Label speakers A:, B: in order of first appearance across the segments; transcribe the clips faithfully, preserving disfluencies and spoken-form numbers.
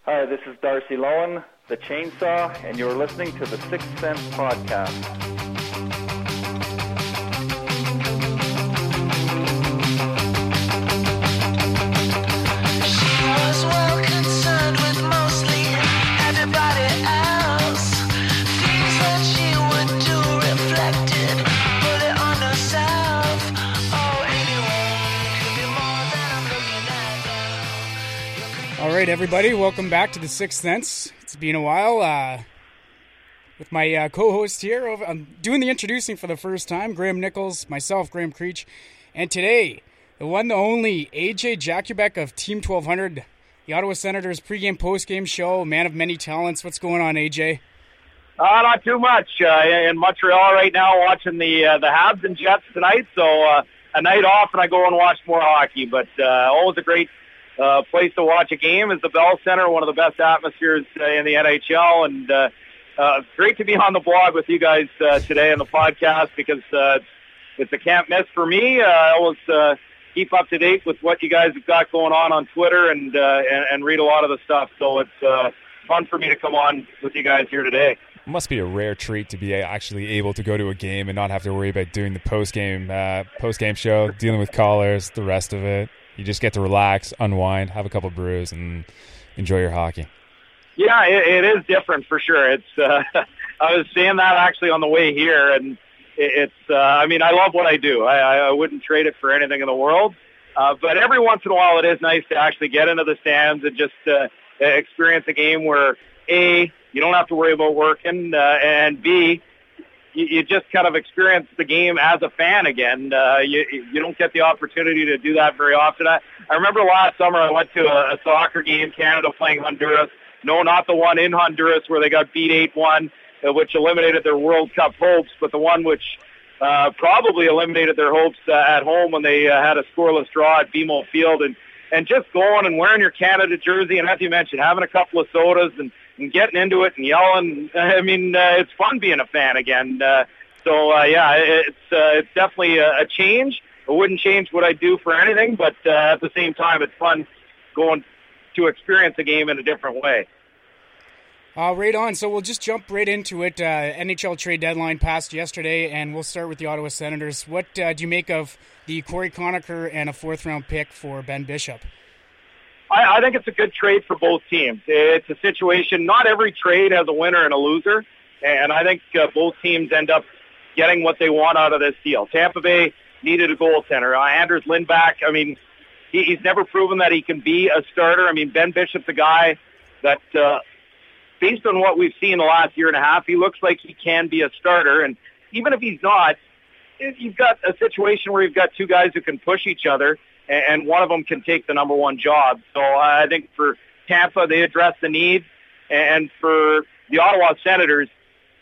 A: Hi, this is Darcy Lowen, the Chainsaw, and you're listening to the Sixth Sense Podcast.
B: All right, everybody, welcome back to the Sixth Sense. It's been a while. Uh, with my uh, co-host here, over, I'm doing the introducing for the first time, Graham Nichols, myself, Graham Creech, and today, the one, the only, A J Jakubek of Team twelve hundred, the Ottawa Senators pregame, postgame show, man of many talents. What's going on, A J?
C: Uh, not too much. Uh, in Montreal right now, watching the uh, the Habs and Jets tonight, so uh, a night off, and I go and watch more hockey, but uh, always a great Uh, place to watch a game is the Bell Center, one of the best atmospheres uh, in the N H L, and uh, uh, great to be on the blog with you guys uh, today on the podcast because uh, it's a can't miss for me. Uh, I always uh, keep up to date with what you guys have got going on on Twitter and, uh, and, and read a lot of the stuff, so it's uh, fun for me to come on with you guys here today.
D: It must be a rare treat to be actually able to go to a game and not have to worry about doing the post-game, uh, post-game show, dealing with callers, the rest of it. You just get to relax, unwind, have a couple brews, and enjoy your hockey.
C: Yeah, it, it is different for sure. It's uh, I was saying that actually on the way here, and it, it's. Uh, I mean, I love what I do. I, I wouldn't trade it for anything in the world. Uh, but every once in a while, it is nice to actually get into the stands and just uh, experience a game where A, you don't have to worry about working, uh, and B, you just kind of experience the game as a fan again. Uh, you you don't get the opportunity to do that very often. I, I remember last summer I went to a, a soccer game, Canada playing Honduras. No, not the one in Honduras where they got beat eight one, uh, which eliminated their World Cup hopes, but the one which uh, probably eliminated their hopes uh, at home when they uh, had a scoreless draw at B M O Field. And, and just going and wearing your Canada jersey, and as you mentioned, having a couple of sodas and and getting into it and yelling. I mean, uh, it's fun being a fan again. Uh, so, uh, yeah, it's uh, it's definitely a, a change. I wouldn't change what I do for anything, but uh, at the same time, it's fun going to experience a game in a different way.
B: Uh, right on. So we'll just jump right into it. Uh, N H L trade deadline passed yesterday, and we'll start with the Ottawa Senators. What uh, do you make of the Corey Conacher and a fourth-round pick for Ben Bishop?
C: I, I think it's a good trade for both teams. It's a situation, not every trade has a winner and a loser, and I think uh, both teams end up getting what they want out of this deal. Tampa Bay needed a goaltender. Uh, Anders Lindback, I mean, he, he's never proven that he can be a starter. I mean, Ben Bishop's a guy that, uh, based on what we've seen the last year and a half, he looks like he can be a starter, and even if he's not, you've got a situation where you've got two guys who can push each other, and one of them can take the number one job. So I think for Tampa, they address the need. And for the Ottawa Senators,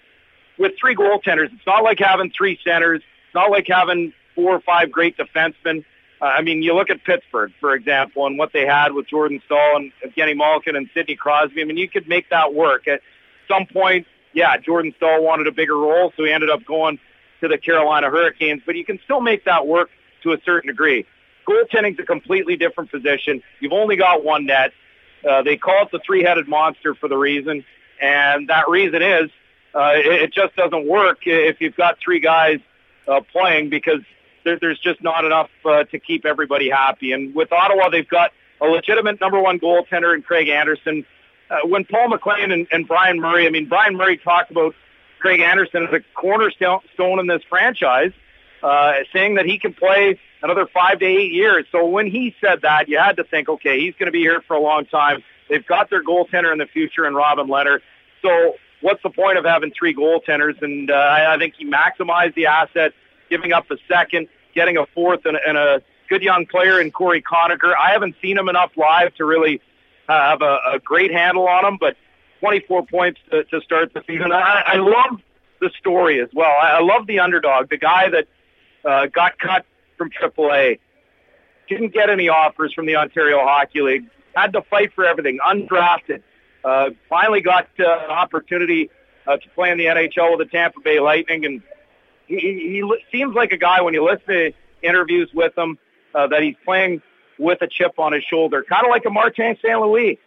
C: with three goaltenders, it's not like having three centers. It's not like having four or five great defensemen. Uh, I mean, you look at Pittsburgh, for example, and what they had with Jordan Staal and Evgeny Malkin and Sidney Crosby. I mean, you could make that work. At some point, yeah, Jordan Staal wanted a bigger role, so he ended up going to the Carolina Hurricanes. But you can still make that work to a certain degree. Goaltending's a completely different position. You've only got one net. Uh, they call it the three-headed monster for the reason, and that reason is uh, it, it just doesn't work if you've got three guys uh, playing because there, there's just not enough uh, to keep everybody happy. And with Ottawa, they've got a legitimate number one goaltender in Craig Anderson. Uh, when Paul McLean and, and Brian Murray, I mean, Brian Murray talked about Craig Anderson as a cornerstone in this franchise, uh, saying that he can play another five to eight years. So when he said that, you had to think, okay, he's going to be here for a long time. They've got their goaltender in the future in Robin Lehner. So what's the point of having three goaltenders? And uh, I think he maximized the asset, giving up a second, getting a fourth, and, and a good young player in Corey Conacher. I haven't seen him enough live to really uh, have a, a great handle on him, but twenty-four points to, to start the season. I, I love the story as well. I, I love the underdog, the guy that uh, got cut from triple A, didn't get any offers from the Ontario Hockey League, had to fight for everything, undrafted, uh, finally got uh, an opportunity uh, to play in the N H L with the Tampa Bay Lightning, and he, he, he seems like a guy, when you listen to interviews with him, uh, that he's playing with a chip on his shoulder, kind of like a Martin Saint Louis.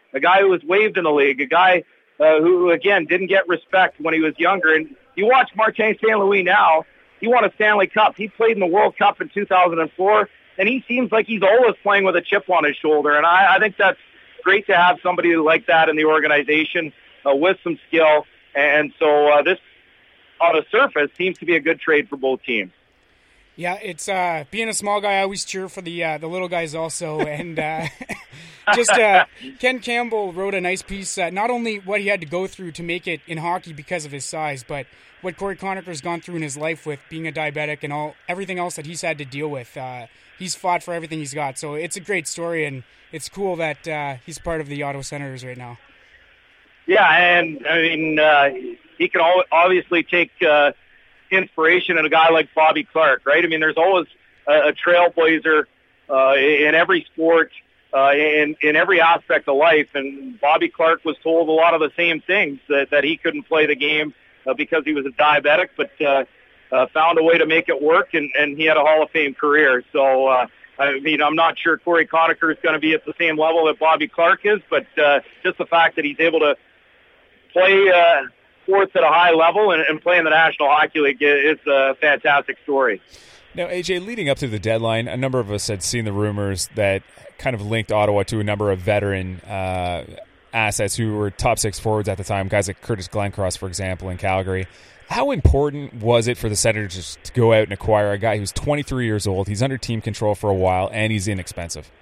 C: a guy who was waived in the league, a guy uh, who, again, didn't get respect when he was younger. And you watch Martin Saint Louis now, he won a Stanley Cup. He played in the World Cup in two thousand four, and he seems like he's always playing with a chip on his shoulder. And I, I think that's great to have somebody like that in the organization uh, with some skill. And so uh, this, on the surface, seems to be a good trade for both teams.
B: Yeah, it's uh, being a small guy, I always cheer for the uh, the little guys also. And uh, just uh, Ken Campbell wrote a nice piece, uh, not only what he had to go through to make it in hockey because of his size, but what Corey Conacher's gone through in his life with being a diabetic and all everything else that he's had to deal with. Uh, he's fought for everything he's got. So it's a great story, and it's cool that uh, he's part of the Ottawa Senators right now.
C: Yeah, and, I mean, uh, he can obviously take uh, – inspiration in a guy like Bobby Clarke, right? I mean, there's always a, a trailblazer uh, in every sport, uh, in in every aspect of life. And Bobby Clarke was told a lot of the same things, that, that he couldn't play the game uh, because he was a diabetic, but uh, uh, found a way to make it work, and, and he had a Hall of Fame career. So, uh, I mean, I'm not sure Corey Conacher is going to be at the same level that Bobby Clarke is, but uh, just the fact that he's able to play uh, sports at a high level and, and play in the National Hockey League is a fantastic story.
D: Now, A J, leading up to the deadline, a number of us had seen the rumors that kind of linked Ottawa to a number of veteran uh, assets who were top six forwards at the time, guys like Curtis Glencross, for example, in Calgary. How important was it for the Senators to go out and acquire a guy who's twenty-three years old, he's under team control for a while, and he's inexpensive?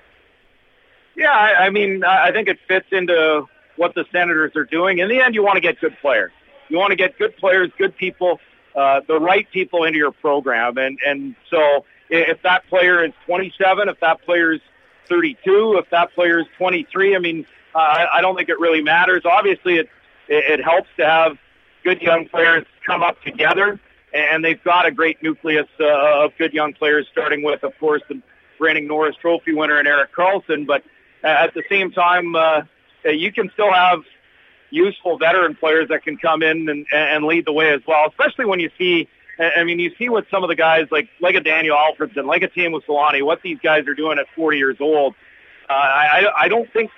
C: Yeah, I, I mean, I think it fits into what the Senators are doing. In the end, you want to get good players. You want to get good players, good people, uh, the right people into your program. And, and so if that player is twenty-seven, if that player is thirty-two, if that player is twenty-three, I mean, uh, I, I don't think it really matters. Obviously, it, it, it helps to have good young players come up together, and they've got a great nucleus uh, of good young players, starting with, of course, the reigning Norris Trophy winner and Erik Karlsson. But uh, at the same time, uh, you can still have useful veteran players that can come in and, and lead the way as well, especially when you see, I mean, you see what some of the guys like, like a Daniel Alfredson, like a Teemu Selanne, what these guys are doing at forty years old. Uh, I, I don't think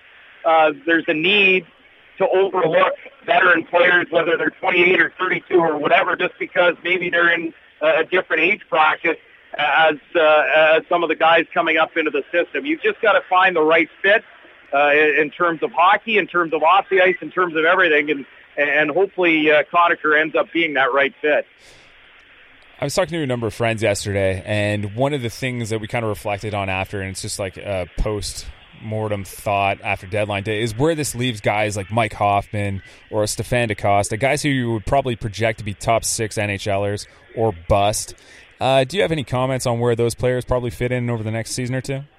C: uh, there's a need to overlook veteran players, whether they're twenty-eight or thirty-two or whatever, just because maybe they're in a different age bracket as, uh, as some of the guys coming up into the system. You've just got to find the right fit Uh, in terms of hockey, in terms of off the ice, in terms of everything, and and hopefully uh, Conacher ends up being that right fit.
D: I was talking to a number of friends yesterday, and one of the things that we kind of reflected on after, and it's just like a post-mortem thought after deadline day, is where this leaves guys like Mike Hoffman or Stefan DaCosta, guys who you would probably project to be top six NHLers or bust. Uh, do you have any comments on where those players probably fit in over the next season or two?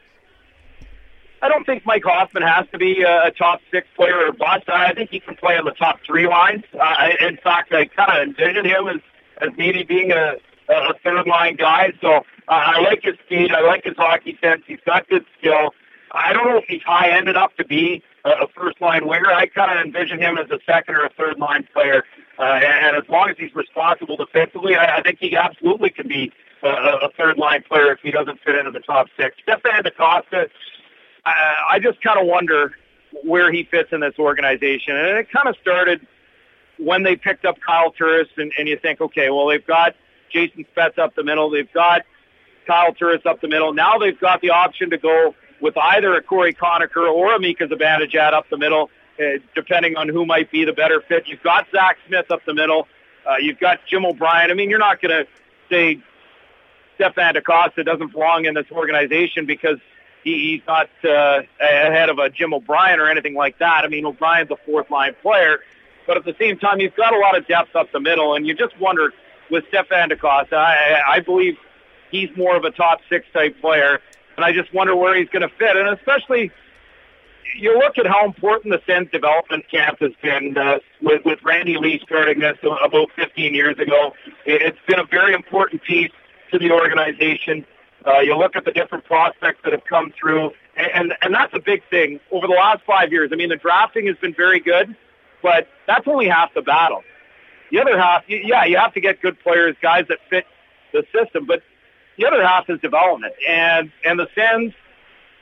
C: I don't think Mike Hoffman has to be a top six player or bust. I think he can play on the top three lines. Uh, in fact, I kind of envision him as, as maybe being a, a third line guy. So uh, I like his speed. I like his hockey sense. He's got good skill. I don't know if he's high ended up to be a, a first line winger. I kind of envision him as a second or a third line player. Uh, and, and as long as he's responsible defensively, I, I think he absolutely can be a, a third line player if he doesn't fit into the top six. Stefan DaCosta, I just kind of wonder where he fits in this organization. And it kind of started when they picked up Kyle Turris, and, and you think, okay, well, they've got Jason Spezza up the middle. They've got Kyle Turris up the middle. Now they've got the option to go with either a Corey Conacher or a Mika Zibanejad up the middle, uh, depending on who might be the better fit. You've got Zach Smith up the middle. Uh, you've got Jim O'Brien. I mean, you're not going to say Stefan DaCosta doesn't belong in this organization because he's not uh, ahead of a Jim O'Brien or anything like that. I mean, O'Brien's a fourth-line player, but at the same time, he's got a lot of depth up the middle, and you just wonder with Stefan DaCosta, I, I believe he's more of a top six-type player, and I just wonder where he's going to fit. And especially, you look at how important the Sens development camp has been uh, with, with Randy Lee starting this about fifteen years ago. It's been a very important piece to the organization. Uh, you look at the different prospects that have come through, and, and and that's a big thing over the last five years. I mean, the drafting has been very good, but that's only half the battle. The other half, yeah, you have to get good players, guys that fit the system, but the other half is development. And and the Sens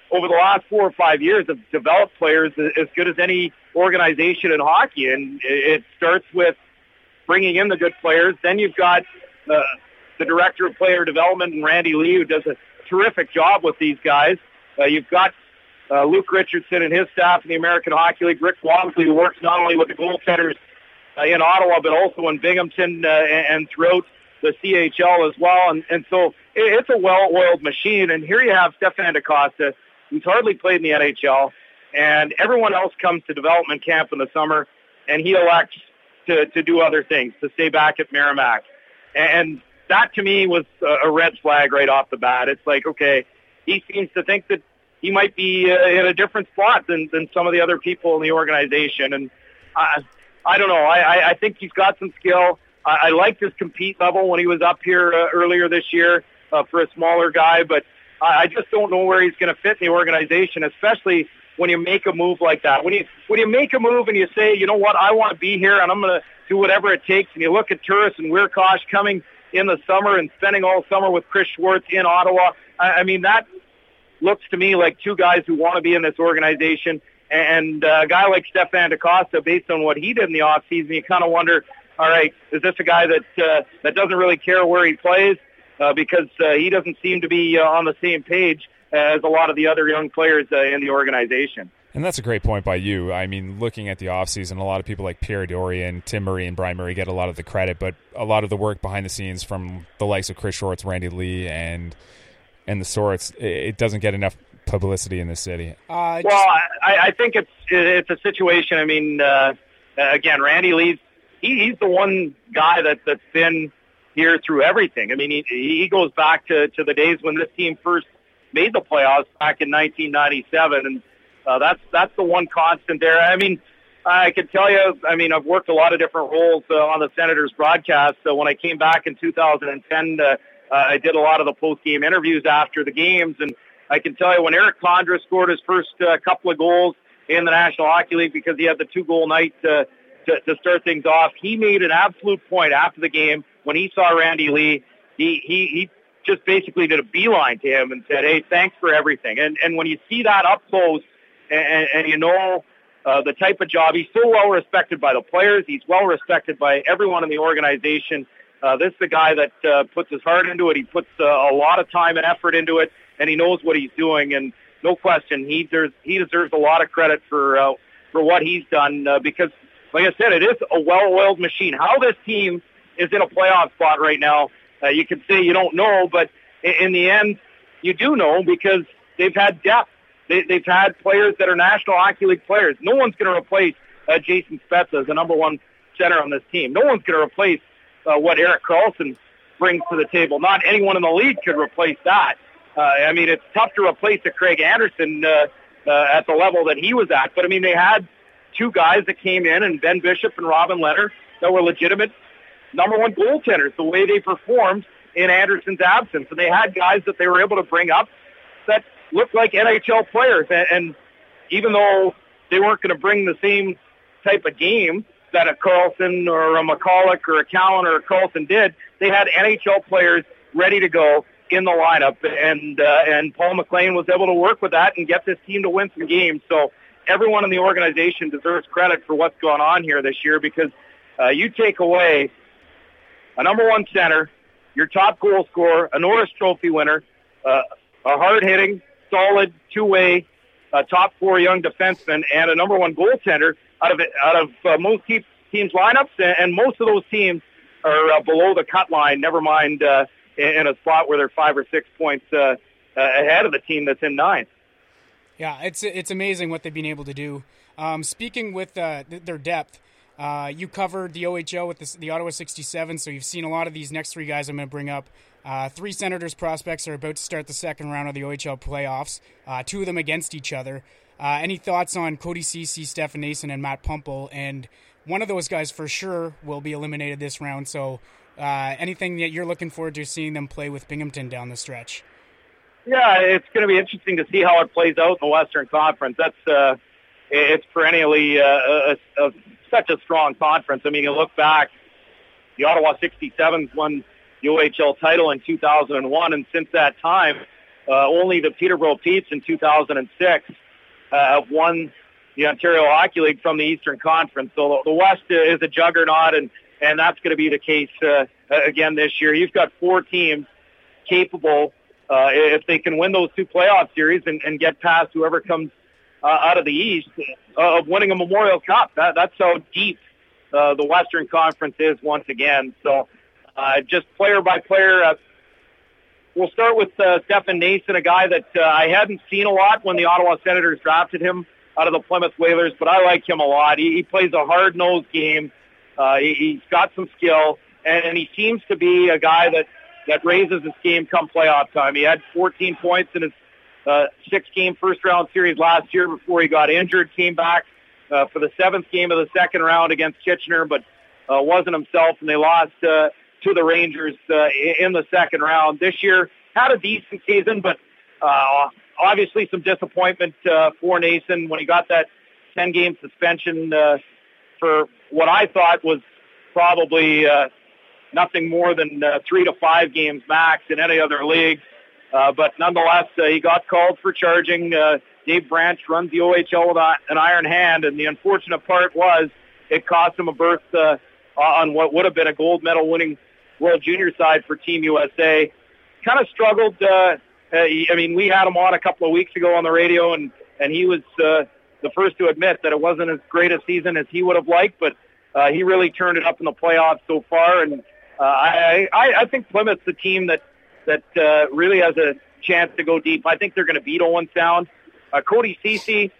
C: over the last four or five years have developed players as good as any organization in hockey. And it starts with bringing in the good players. Then you've got uh, the director of player development, and Randy Lee, who does a terrific job with these guys. Uh, you've got uh, Luke Richardson and his staff in the American Hockey League. Rick Walmsley, who works not only with the goaltenders uh, in Ottawa, but also in Binghamton uh, and throughout the C H L as well. And, and so it, it's a well-oiled machine. And here you have Stefan DaCosta, who's hardly played in the N H L, and everyone else comes to development camp in the summer, and he elects to, to do other things, to stay back at Merrimack. And that, to me, was a red flag right off the bat. It's like, okay, he seems to think that he might be uh, in a different spot than, than some of the other people in the organization. And I, I don't know. I, I think he's got some skill. I, I liked his compete level when he was up here uh, earlier this year uh, for a smaller guy, but I just don't know where he's going to fit in the organization, especially when you make a move like that. When you when you make a move and you say, you know what, I want to be here and I'm going to do whatever it takes, and you look at Turris and Wierkosh coming in the summer and spending all summer with Chris Schwartz in Ottawa, I, I mean, that looks to me like two guys who want to be in this organization. And uh, a guy like Stefan DaCosta, based on what he did in the offseason, you kind of wonder, all right, is this a guy that uh, that doesn't really care where he plays? Uh, because uh, he doesn't seem to be uh, on the same page as a lot of the other young players uh, in the organization.
D: And that's a great point by you. I mean, looking at the offseason, a lot of people like Pierre Dorian, Tim Murray, and Brian Murray get a lot of the credit, but a lot of the work behind the scenes from the likes of Chris Schwartz, Randy Lee, and and the sorts, it, it doesn't get enough publicity in this city.
C: Uh, well, I, I think it's it's a situation. I mean, uh, again, Randy Lee's he, he's the one guy that that's been here through everything. I mean, he, he goes back to, to the days when this team first made the playoffs back in nineteen ninety-seven, and uh, that's that's the one constant there. I mean, I can tell you, I mean, I've worked a lot of different roles uh, on the Senators broadcast. So when I came back in two thousand ten, uh, uh, I did a lot of the post-game interviews after the games, and I can tell you when Eric Condra scored his first uh, couple of goals in the National Hockey League because he had the two-goal night uh, to, to start things off, he made an absolute point after the game. When he saw Randy Lee, he, he, he just basically did a beeline to him and said, hey, thanks for everything. And and when you see that up close and, and you know uh, the type of job, he's so well respected by the players. He's well respected by everyone in the organization. Uh, this is the guy that uh, puts his heart into it. He puts uh, a lot of time and effort into it, and he knows what he's doing. And no question, he deserves, he deserves a lot of credit for, uh, for what he's done uh, because, like I said, it is a well-oiled machine. How this team is in a playoff spot right now, uh, you can say you don't know, but in, in the end, you do know because they've had depth. They, they've had players that are National Hockey League players. No one's going to replace uh, Jason Spezza as the number one center on this team. No one's going to replace uh, what Erik Karlsson brings to the table. Not anyone in the league could replace that. Uh, I mean, it's tough to replace a Craig Anderson uh, uh, at the level that he was at. But, I mean, they had two guys that came in, and Ben Bishop and Robin Lehner, that were legitimate number one goaltenders, the way they performed in Anderson's absence. And they had guys that they were able to bring up that looked like N H L players. And, and even though they weren't going to bring the same type of game that a Karlsson or a McCulloch or a Callan or a Karlsson did, they had N H L players ready to go in the lineup. And, uh, and Paul McLean was able to work with that and get this team to win some games. So everyone in the organization deserves credit for what's going on here this year because uh, you take away a number one center, your top goal scorer, a Norris Trophy winner, uh, a hard-hitting, solid, two-way, uh, top four young defenseman, and a number one goaltender out of out of uh, most te- teams' lineups, and, and most of those teams are uh, below the cut line, never mind uh, in, in a spot where they're five or six points uh, uh, ahead of the team that's in ninth.
B: Yeah, it's it's amazing what they've been able to do. Um, speaking with uh, th- their depth, Uh, you covered the O H L with the, the Ottawa sixty-seven, so you've seen a lot of these next three guys I'm going to bring up. Uh, three Senators prospects are about to start the second round of the O H L playoffs, uh, two of them against each other. Uh, any thoughts on Cody Ceci, Stefan Noesen, and Matt Pumpel? And one of those guys for sure will be eliminated this round, so uh, anything that you're looking forward to seeing them play with Binghamton down the stretch?
C: Yeah, it's going to be interesting to see how it plays out in the Western Conference. That's uh, it's perennially uh, a, a such a strong conference. I mean, you look back, the Ottawa sixty-sevens won the O H L title in two thousand one, and since that time, Uh, only the Peterborough Petes in two thousand six uh, have won the Ontario Hockey League from the Eastern Conference. So the West is a juggernaut, and, and that's going to be the case uh, again this year. You've got four teams capable, uh, if they can win those two playoff series and, and get past whoever comes uh, out of the East, uh, of winning a Memorial Cup. That, that's how deep uh, the Western Conference is once again. So uh, just player by player, uh, we'll start with uh, Stefan Nason, a guy that uh, I hadn't seen a lot when the Ottawa Senators drafted him out of the Plymouth Whalers, but I like him a lot. He, he plays a hard-nosed game. Uh, he, he's got some skill, and, and he seems to be a guy that, that raises his game come playoff time. He had fourteen points in his uh, six-game first-round series last year before he got injured, came back uh, for the seventh game of the second round against Kitchener, but uh, wasn't himself, and they lost uh, to the Rangers uh, in the second round. This year, had a decent season, but uh, obviously some disappointment uh, for Nason when he got that ten-game suspension uh, for what I thought was probably uh, nothing more than uh, three to five games max in any other league. Uh, but nonetheless, uh, he got called for charging. Uh, Dave Branch runs the O H L with an iron hand, and the unfortunate part was it cost him a berth uh, on what would have been a gold medal winning World Junior side for Team U S A. Kind of struggled. Uh, uh, I mean, we had him on a couple of weeks ago on the radio, and, and he was uh, the first to admit that it wasn't as great a season as he would have liked, but uh, he really turned it up in the playoffs so far. And uh, I, I, I think Plymouth's the team that that uh, really has a chance to go deep. I think they're going to beat Owen Sound. Uh, Cody Ceci,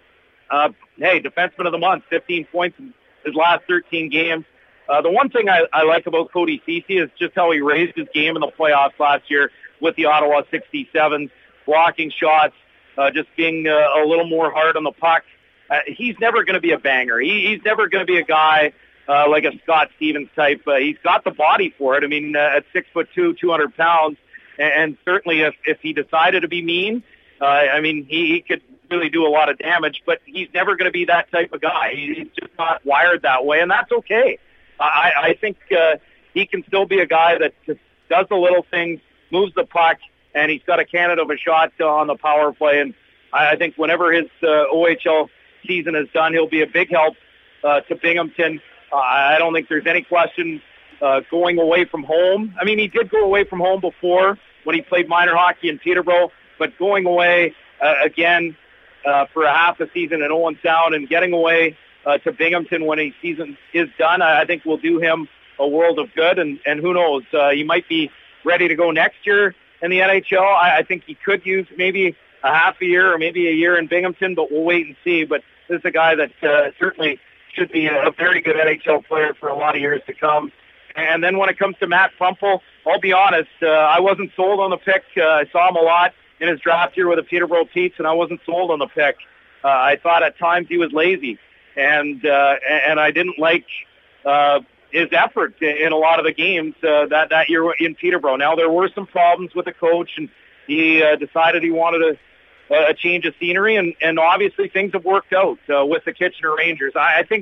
C: uh, hey, defenseman of the month, fifteen points in his last thirteen games. Uh, the one thing I, I like about Cody Ceci is just how he raised his game in the playoffs last year with the Ottawa sixty-sevens, blocking shots, uh, just being uh, a little more hard on the puck. Uh, he's never going to be a banger. He, he's never going to be a guy uh, like a Scott Stevens type. Uh, he's got the body for it. I mean, uh, at six foot two, two hundred pounds, and, and certainly if, if he decided to be mean, uh, I mean, he, he could really do a lot of damage. But he's never going to be that type of guy. He, he's just not wired that way, and that's okay. I, I think uh, he can still be a guy that just does the little things, moves the puck, and he's got a cannon of a shot uh, on the power play. And I, I think whenever his uh, O H L season is done, he'll be a big help uh, to Binghamton. Uh, I don't think there's any question uh, going away from home. I mean, he did go away from home before when he played minor hockey in Peterborough, but going away uh, again uh, for a half a season in Owen Sound and getting away uh, to Binghamton when his season is done, I, I think will do him a world of good. And, and who knows, uh, he might be ready to go next year in the N H L. I, I think he could use maybe a half a year or maybe a year in Binghamton, but we'll wait and see. But this is a guy that uh, certainly should be a, a very good N H L player for a lot of years to come. And then when it comes to Matt Pumpel, I'll be honest, uh, I wasn't sold on the pick. Uh, I saw him a lot in his draft year with the Peterborough Petes, and I wasn't sold on the pick. Uh, I thought at times he was lazy, and uh, and I didn't like uh, his effort in a lot of the games uh, that, that year in Peterborough. Now, there were some problems with the coach, and he uh, decided he wanted a, a change of scenery, and, and obviously things have worked out uh, with the Kitchener Rangers. I, I think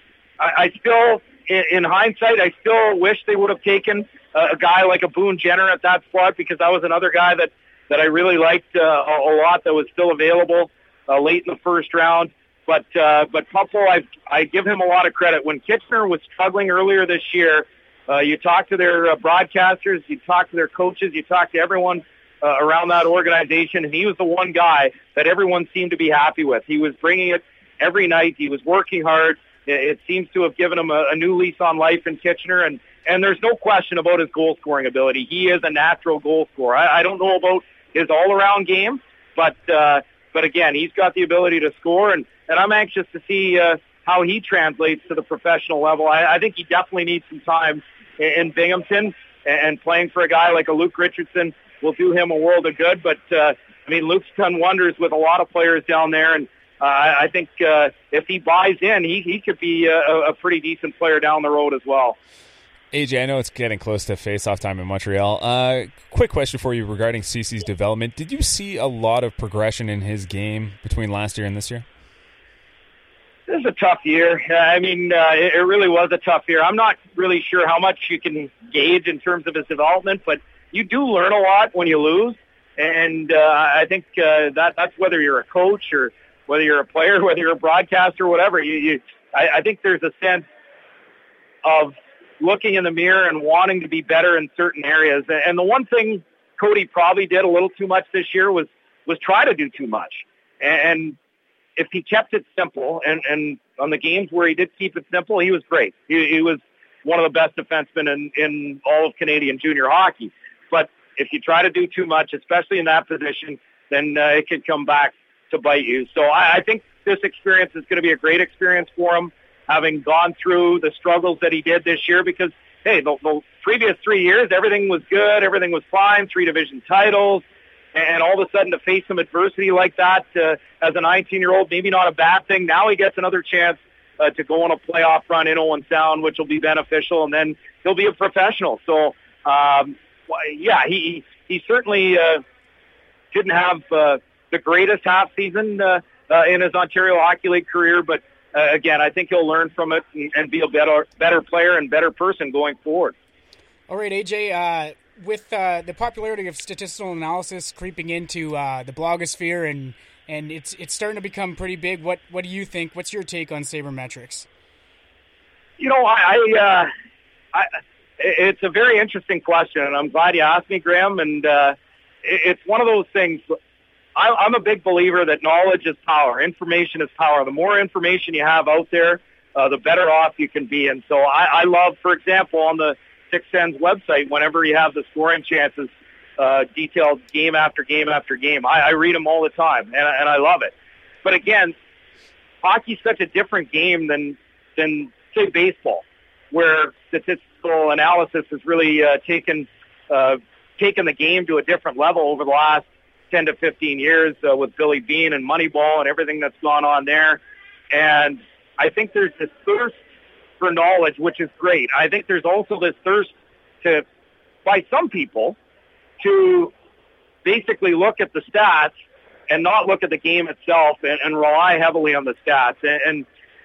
C: I, I still, in, in hindsight, I still wish they would have taken uh, a guy like a Boone Jenner at that spot, because that was another guy that, that I really liked uh, a, a lot that was still available uh, late in the first round. But uh, but Pumpel, I I give him a lot of credit. When Kitchener was struggling earlier this year, uh, you talk to their uh, broadcasters, you talk to their coaches, you talk to everyone uh, around that organization, and he was the one guy that everyone seemed to be happy with. He was bringing it every night. He was working hard. It, it seems to have given him a, a new lease on life in Kitchener, and, and there's no question about his goal-scoring ability. He is a natural goal scorer. I, I don't know about his all-around game, but uh, but again, he's got the ability to score, and And I'm anxious to see uh, how he translates to the professional level. I, I think he definitely needs some time in, in Binghamton, and, and playing for a guy like a Luke Richardson will do him a world of good. But, uh, I mean, Luke's done wonders with a lot of players down there, and uh, I think uh, if he buys in, he, he could be a, a pretty decent player down the road as well.
D: A J, I know it's getting close to face-off time in Montreal. Uh, quick question for you regarding Ceci's development. Did you see a lot of progression in his game between last year and this year?
C: This is a tough year. I mean, uh, it, it really was a tough year. I'm not really sure how much you can gauge in terms of his development, but you do learn a lot when you lose. And uh, I think uh, that that's whether you're a coach or whether you're a player, whether you're a broadcaster, whatever. You, you I, I think there's a sense of looking in the mirror and wanting to be better in certain areas. And the one thing Cody probably did a little too much this year was was try to do too much. And if he kept it simple, and, and on the games where he did keep it simple, he was great. He, he was one of the best defensemen in, in all of Canadian junior hockey. But if you try to do too much, especially in that position, then uh, it could come back to bite you. So I, I think this experience is going to be a great experience for him, having gone through the struggles that he did this year, because, hey, the, the previous three years, everything was good, everything was fine, three division titles, and all of a sudden to face some adversity like that uh, as a nineteen-year-old, maybe not a bad thing. Now he gets another chance uh, to go on a playoff run in Owen Sound, which will be beneficial, and then he'll be a professional. So, um, yeah, he he certainly uh, didn't have uh, the greatest half season uh, uh, in his Ontario Hockey League career, but uh, again, I think he'll learn from it and, and be a better better player and better person going forward.
B: All right, A J, uh, with uh, the popularity of statistical analysis creeping into uh, the blogosphere, and and it's it's starting to become pretty big, what what do you think? What's your take on sabermetrics?
C: You know, I, I, uh, I it's a very interesting question, and I'm glad you asked me, Graham. And uh, it, it's one of those things. I, I'm a big believer that knowledge is power. Information is power. The more information you have out there, uh, the better off you can be. And so I, I love, for example, on the Six Sense website, whenever you have the scoring chances uh, detailed game after game after game, I, I read them all the time, and, and I love it. But again, hockey's such a different game than than say baseball, where statistical analysis has really uh, taken uh, taken the game to a different level over the last ten to fifteen years uh, with Billy Beane and Moneyball and everything that's gone on there. And I think there's this thirst for knowledge, which is great. I think there's also this thirst to, by some people, to basically look at the stats and not look at the game itself and, and rely heavily on the stats. And, and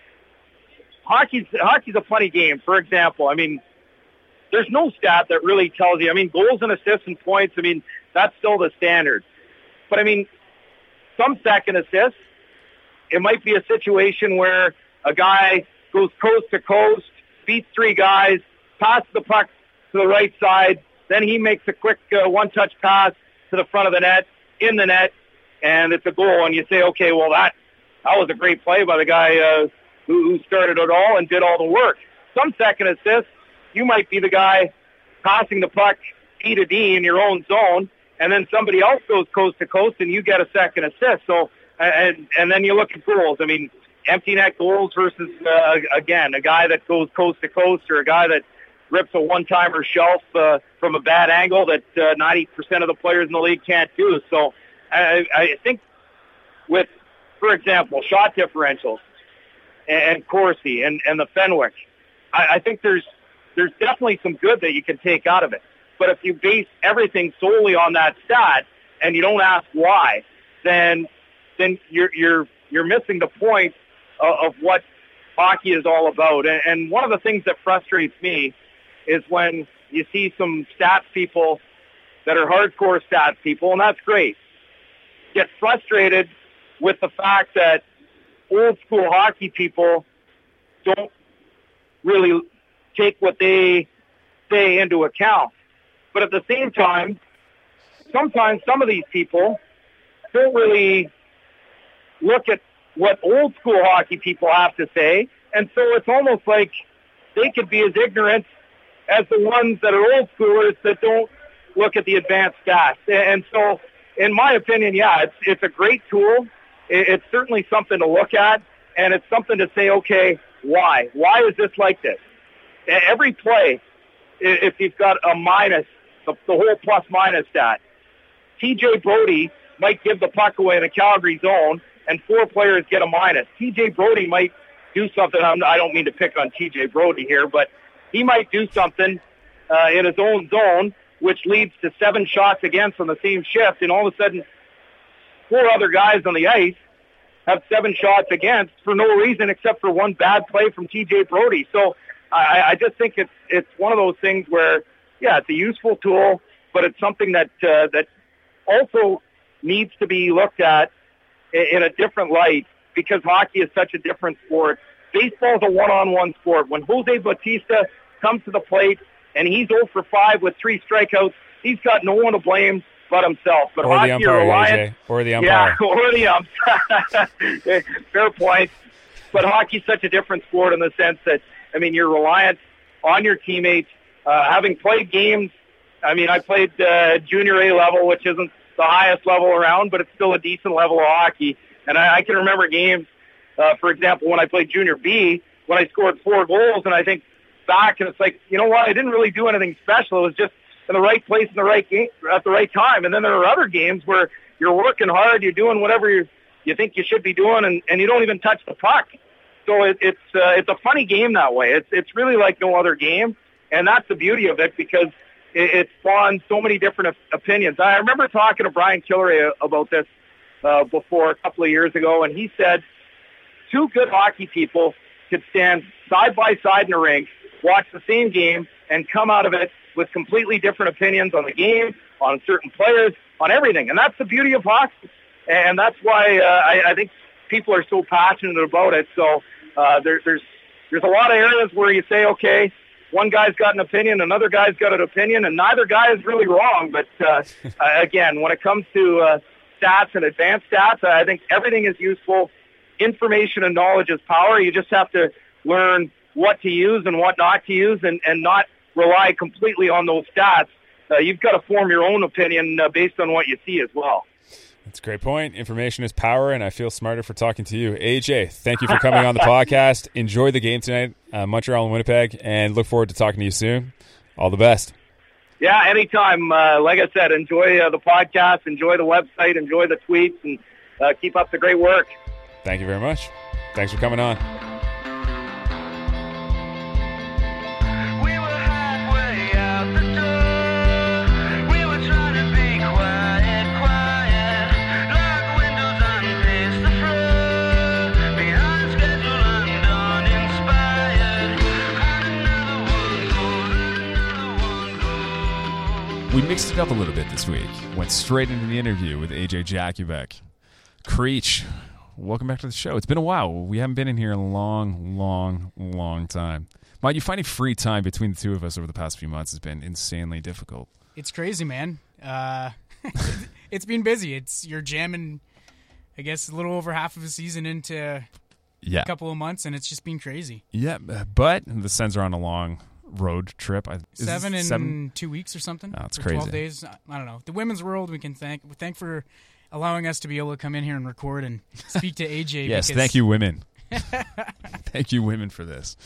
C: hockey's hockey's a funny game. For example, I mean, there's no stat that really tells you. I mean, goals and assists and points, I mean, that's still the standard. But I mean, some second assists, it might be a situation where a guy goes coast to coast, beats three guys, passes the puck to the right side, then he makes a quick uh, one-touch pass to the front of the net, in the net, and it's a goal. And you say, okay, well, that that was a great play by the guy uh, who, who started it all and did all the work. Some second assists, you might be the guy passing the puck D to D in your own zone, and then somebody else goes coast to coast, and you get a second assist. So, and and then you look at goals. I mean, empty net goals versus, uh, again, a guy that goes coast to coast, or a guy that rips a one-timer shelf uh, from a bad angle that uh, ninety percent of the players in the league can't do. So I, I think with, for example, shot differentials and, and Corsi and, and the Fenwick, I, I think there's there's definitely some good that you can take out of it. But if you base everything solely on that stat and you don't ask why, then then you're you're you're missing the point of what hockey is all about. And one of the things that frustrates me is when you see some stats people that are hardcore stats people, and that's great, get frustrated with the fact that old school hockey people don't really take what they say into account. But at the same time, sometimes some of these people don't really look at what old school hockey people have to say, and so it's almost like they could be as ignorant as the ones that are old schoolers that don't look at the advanced stats. And so, in my opinion, yeah, it's it's a great tool. It's certainly something to look at, and it's something to say, okay, why? Why is this like this? Every play, if you've got a minus, the, the whole plus-minus stat, T J Brodie might give the puck away in the Calgary zone, and four players get a minus. T J Brodie might do something. I'm, I don't mean to pick on T J Brodie here, but he might do something uh, in his own zone, which leads to seven shots against on the same shift, and all of a sudden, four other guys on the ice have seven shots against for no reason except for one bad play from T J Brodie. So I, I just think it's it's one of those things where, yeah, it's a useful tool, but it's something that uh, that also needs to be looked at in a different light because hockey is such a different sport. Baseball is a one-on-one sport. When Jose Bautista comes to the plate and he's oh for five with three strikeouts, he's got no one to blame but himself. But
D: or
C: hockey,
D: the umpire,
C: you're reliant,
D: A J. Or the umpire.
C: Yeah, or the ump. Fair point. But hockey's such a different sport in the sense that, I mean, you're reliant on your teammates. Uh, having played games, I mean, I played uh, junior A level, which isn't the highest level around, but it's still a decent level of hockey. And I, I can remember games, uh, for example, when I played junior B, when I scored four goals, and I think back, and it's like, you know what, I didn't really do anything special. It was just in the right place in the right game at the right time. And then there are other games where you're working hard, you're doing whatever you you think you should be doing, and, and you don't even touch the puck. So it, it's uh, it's a funny game that way. It's it's really like no other game, and that's the beauty of it because it, it spawns so many different opinions. I remember talking to Brian Tillery about this uh, before a couple of years ago, and he said two good hockey people could stand side by side in a rink, watch the same game, and come out of it with completely different opinions on the game, on certain players, on everything. And that's the beauty of hockey. And that's why uh, I, I think people are so passionate about it. So uh, there, there's there's a lot of areas where you say, okay, one guy's got an opinion, another guy's got an opinion, and neither guy is really wrong. But uh, again, when it comes to uh, stats and advanced stats, I think everything is useful. Information and knowledge is power. You just have to learn what to use and what not to use, and, and not rely completely on those stats. Uh, you've got to form your own opinion uh, based on what you see as well.
D: That's a great point. Information is power, and I feel smarter for talking to you. A J, thank you for coming on the podcast. Enjoy the game tonight, uh, Montreal and Winnipeg, and look forward to talking to you soon. All the best.
C: Yeah, anytime. Uh, like I said, enjoy uh, the podcast, enjoy the website, enjoy the tweets, and uh, keep up the great work.
D: Thank you very much. Thanks for coming on. We mixed it up a little bit this week. Went straight into the interview with A J Jakubek. Creech, welcome back to the show. It's been a while. We haven't been in here in a long, long, long time. Mind you, finding free time between the two of us over the past few months has been insanely difficult.
B: It's crazy, man. Uh, it's been busy. It's you're jamming, I guess, a little over half of a season into
D: yeah.
B: a couple of months, and it's just been crazy.
D: Yeah, but the Sens are on a long road trip. I,
B: seven in
D: seven?
B: two weeks or something.
D: Oh, it's
B: or
D: crazy.
B: twelve days. I don't know. The women's world, we can thank thank for allowing us to be able to come in here and record and speak to A J.
D: Yes,
B: because
D: thank you, women. Thank you, women, for this.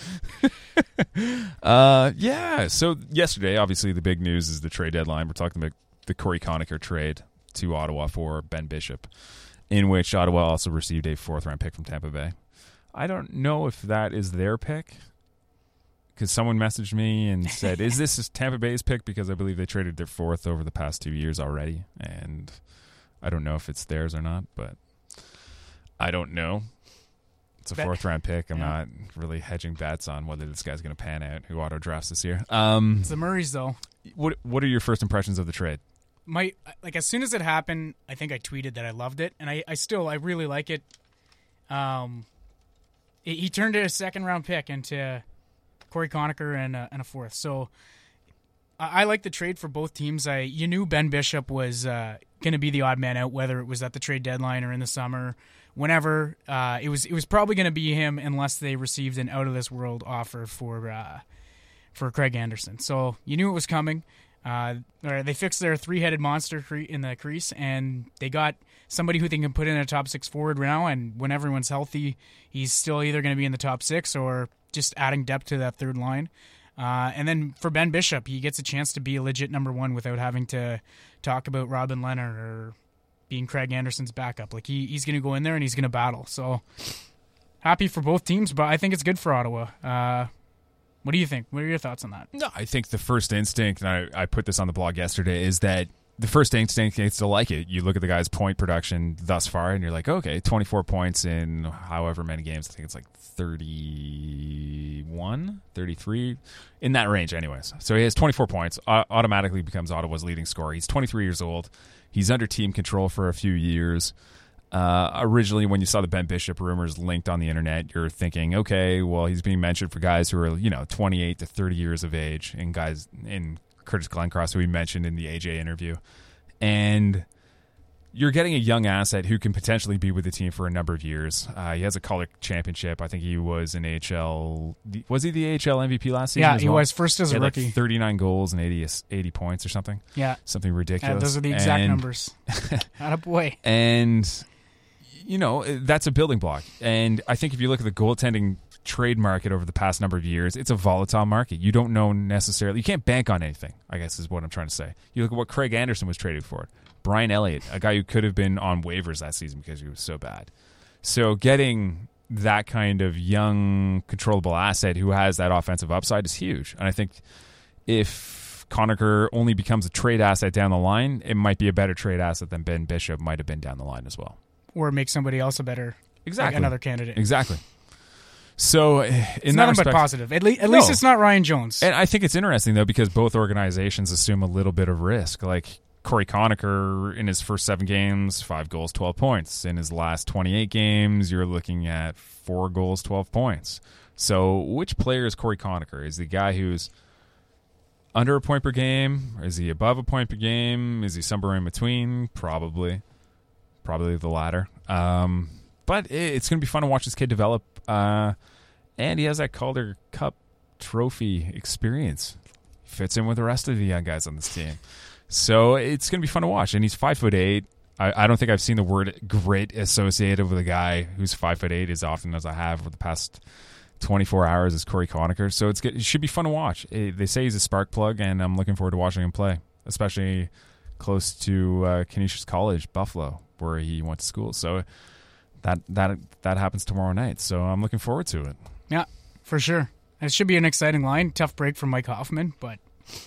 D: uh, yeah, so yesterday, obviously, the big news is the trade deadline. We're talking about the Corey Conacher trade to Ottawa for Ben Bishop, in which Ottawa also received a fourth-round pick from Tampa Bay. I don't know if that is their pick, because someone messaged me and said, is this Tampa Bay's pick? Because I believe they traded their fourth over the past two years already, and I don't know if it's theirs or not, but I don't know. It's a
B: Bet.
D: fourth-round pick. I'm
B: Yeah.
D: not really hedging bets on whether this guy's going to pan out, who auto drafts this year. Um,
B: it's the Murrays, though.
D: what What are your first impressions of the trade?
B: My like as soon as it happened, I think I tweeted that I loved it, and I, I still I really like it. Um, it, he turned a second round pick into Corey Conacher and a, and a fourth. So I, I like the trade for both teams. I you knew Ben Bishop was uh, going to be the odd man out, whether it was at the trade deadline or in the summer, whenever. Uh, it was it was probably going to be him unless they received an out of this world offer for uh, for Craig Anderson. So you knew it was coming. Uh, they fixed their three-headed monster cre- in the crease, and they got somebody who they can put in a top six forward now. And when everyone's healthy, he's still either going to be in the top six or just adding depth to that third line. Uh, and then for Ben Bishop, he gets a chance to be a legit number one without having to talk about Robin Leonard or being Craig Anderson's backup. Like he, he's going to go in there and he's going to battle. So happy for both teams, but I think it's good for Ottawa. Uh, What do you think? What are your thoughts on that?
D: No, I think the first instinct, and I, I put this on the blog yesterday, is that the first instinct is to like it. You look at the guy's point production thus far, and you're like, okay, twenty-four points in however many games. I think it's like thirty, thirty-one, thirty-three, in that range anyways. So he has twenty-four points, uh, automatically becomes Ottawa's leading scorer. He's twenty-three years old. He's under team control for a few years. Uh, originally, when you saw the Ben Bishop rumors linked on the internet, you're thinking, okay, well, he's being mentioned for guys who are, you know, twenty-eight to thirty years of age, and guys in Curtis Glencross, who we mentioned in the A J interview. And you're getting a young asset who can potentially be with the team for a number of years. Uh, he has a Calder championship. I think he was an A H L. Was he the A H L M V P last season?
B: Yeah,
D: as
B: he
D: well?
B: was first as
D: he
B: a
D: had
B: rookie.
D: Like thirty-nine goals and eighty, eighty points or something.
B: Yeah.
D: Something ridiculous.
B: Yeah, those are the exact
D: and,
B: numbers. Attaboy.
D: And, you know, that's a building block. And I think if you look at the goaltending trade market over the past number of years, it's a volatile market. You don't know necessarily. You can't bank on anything, I guess is what I'm trying to say. You look at what Craig Anderson was traded for. Brian Elliott, a guy who could have been on waivers that season because he was so bad. So getting that kind of young, controllable asset who has that offensive upside is huge. And I think if Conacher only becomes a trade asset down the line, it might be a better trade asset than Ben Bishop might have been down the line as well.
B: Or make somebody else a better,
D: exactly.
B: like another candidate.
D: Exactly. So in
B: it's
D: that
B: nothing
D: respect,
B: but positive. At, le- at
D: no.
B: least it's not Ryan Jones.
D: And I think it's interesting, though, because both organizations assume a little bit of risk. Like Corey Conacher, in his first seven games, five goals, twelve points. In his last twenty-eight games, you're looking at four goals, twelve points. So which player is Corey Conacher? Is the guy who's under a point per game? Or is he above a point per game? Is he somewhere in between? Probably. Probably the latter. Um, but it's going to be fun to watch this kid develop. Uh, and he has that Calder Cup trophy experience. Fits in with the rest of the young guys on this team. So it's going to be fun to watch. And he's five foot eight. I, I don't think I've seen the word grit associated with a guy who's five foot eight as often as I have for the past twenty-four hours as Corey Conacher. So it's good. It should be fun to watch. It, they say he's a spark plug, and I'm looking forward to watching him play, especially close to uh, Canisius College, Buffalo, where he went to school. So that that that happens tomorrow night. So I'm looking forward to it.
B: Yeah, for sure. It should be an exciting line. Tough break from Mike Hoffman, but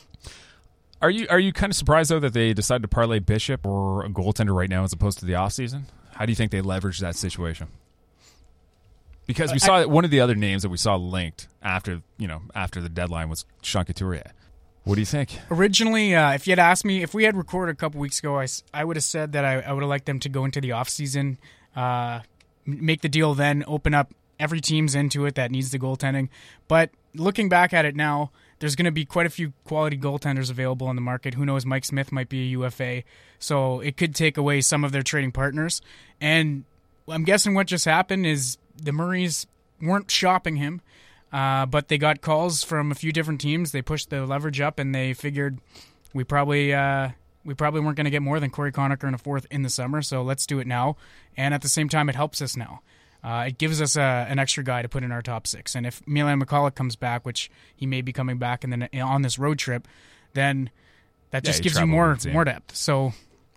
D: are you are you kind of surprised though that they decided to parlay Bishop or a goaltender right now as opposed to the offseason? How do you think they leveraged that situation? Because we saw I, one of the other names that we saw linked after you know after the deadline was Sean Couturier. What do you think?
B: Originally, uh, if you had asked me, if we had recorded a couple weeks ago, I, I would have said that I, I would have liked them to go into the offseason, uh, make the deal then, open up every team's into it that needs the goaltending. But looking back at it now, there's going to be quite a few quality goaltenders available on the market. Who knows, Mike Smith might be a U F A, so it could take away some of their trading partners. And I'm guessing what just happened is the Murrays weren't shopping him. Uh, but they got calls from a few different teams. They pushed the leverage up, and they figured we probably uh, we probably weren't going to get more than Corey Conacher in a fourth in the summer, so let's do it now. And at the same time, it helps us now. Uh, it gives us a, an extra guy to put in our top six. And if Milan McCulloch comes back, which he may be coming back, and then on this road trip, then that just yeah, gives you more more depth. So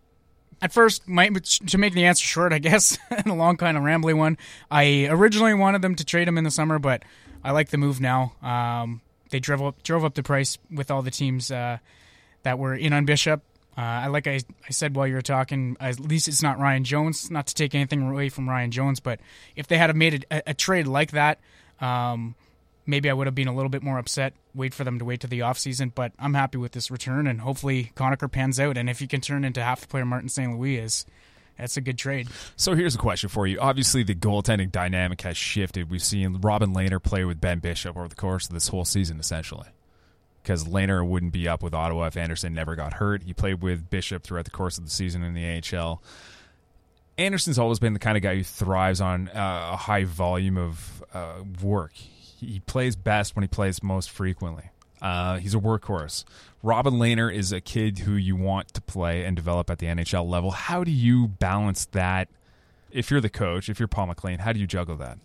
B: at first, my, to make the answer short, I guess, and a long kind of rambly one, I originally wanted them to trade him in the summer, but I like the move now. Um, they drove up, drove up the price with all the teams uh, that were in on Bishop. Uh, I like I, I said while you were talking, at least it's not Ryan Jones. Not to take anything away from Ryan Jones, but if they had made a, a trade like that, um, maybe I would have been a little bit more upset. Wait for them to wait to the offseason, but I'm happy with this return, and hopefully Conacher pans out. And if he can turn into half the player Martin Saint Louis is, that's a good trade. So
D: here's a question for you. Obviously, the goaltending dynamic has shifted. We've seen Robin Lehner play with Ben Bishop over the course of this whole season, essentially, because Lehner wouldn't be up with Ottawa if Anderson never got hurt. He played with Bishop throughout the course of the season in the A H L. Anderson's always been the kind of guy who thrives on uh, a high volume of uh, work. He plays best when he plays most frequently. Uh, he's a workhorse. Robin Lehner is a kid who you want to play and develop at the N H L level. How do you balance that? If you're the coach, if you're Paul McLean, how do you juggle that?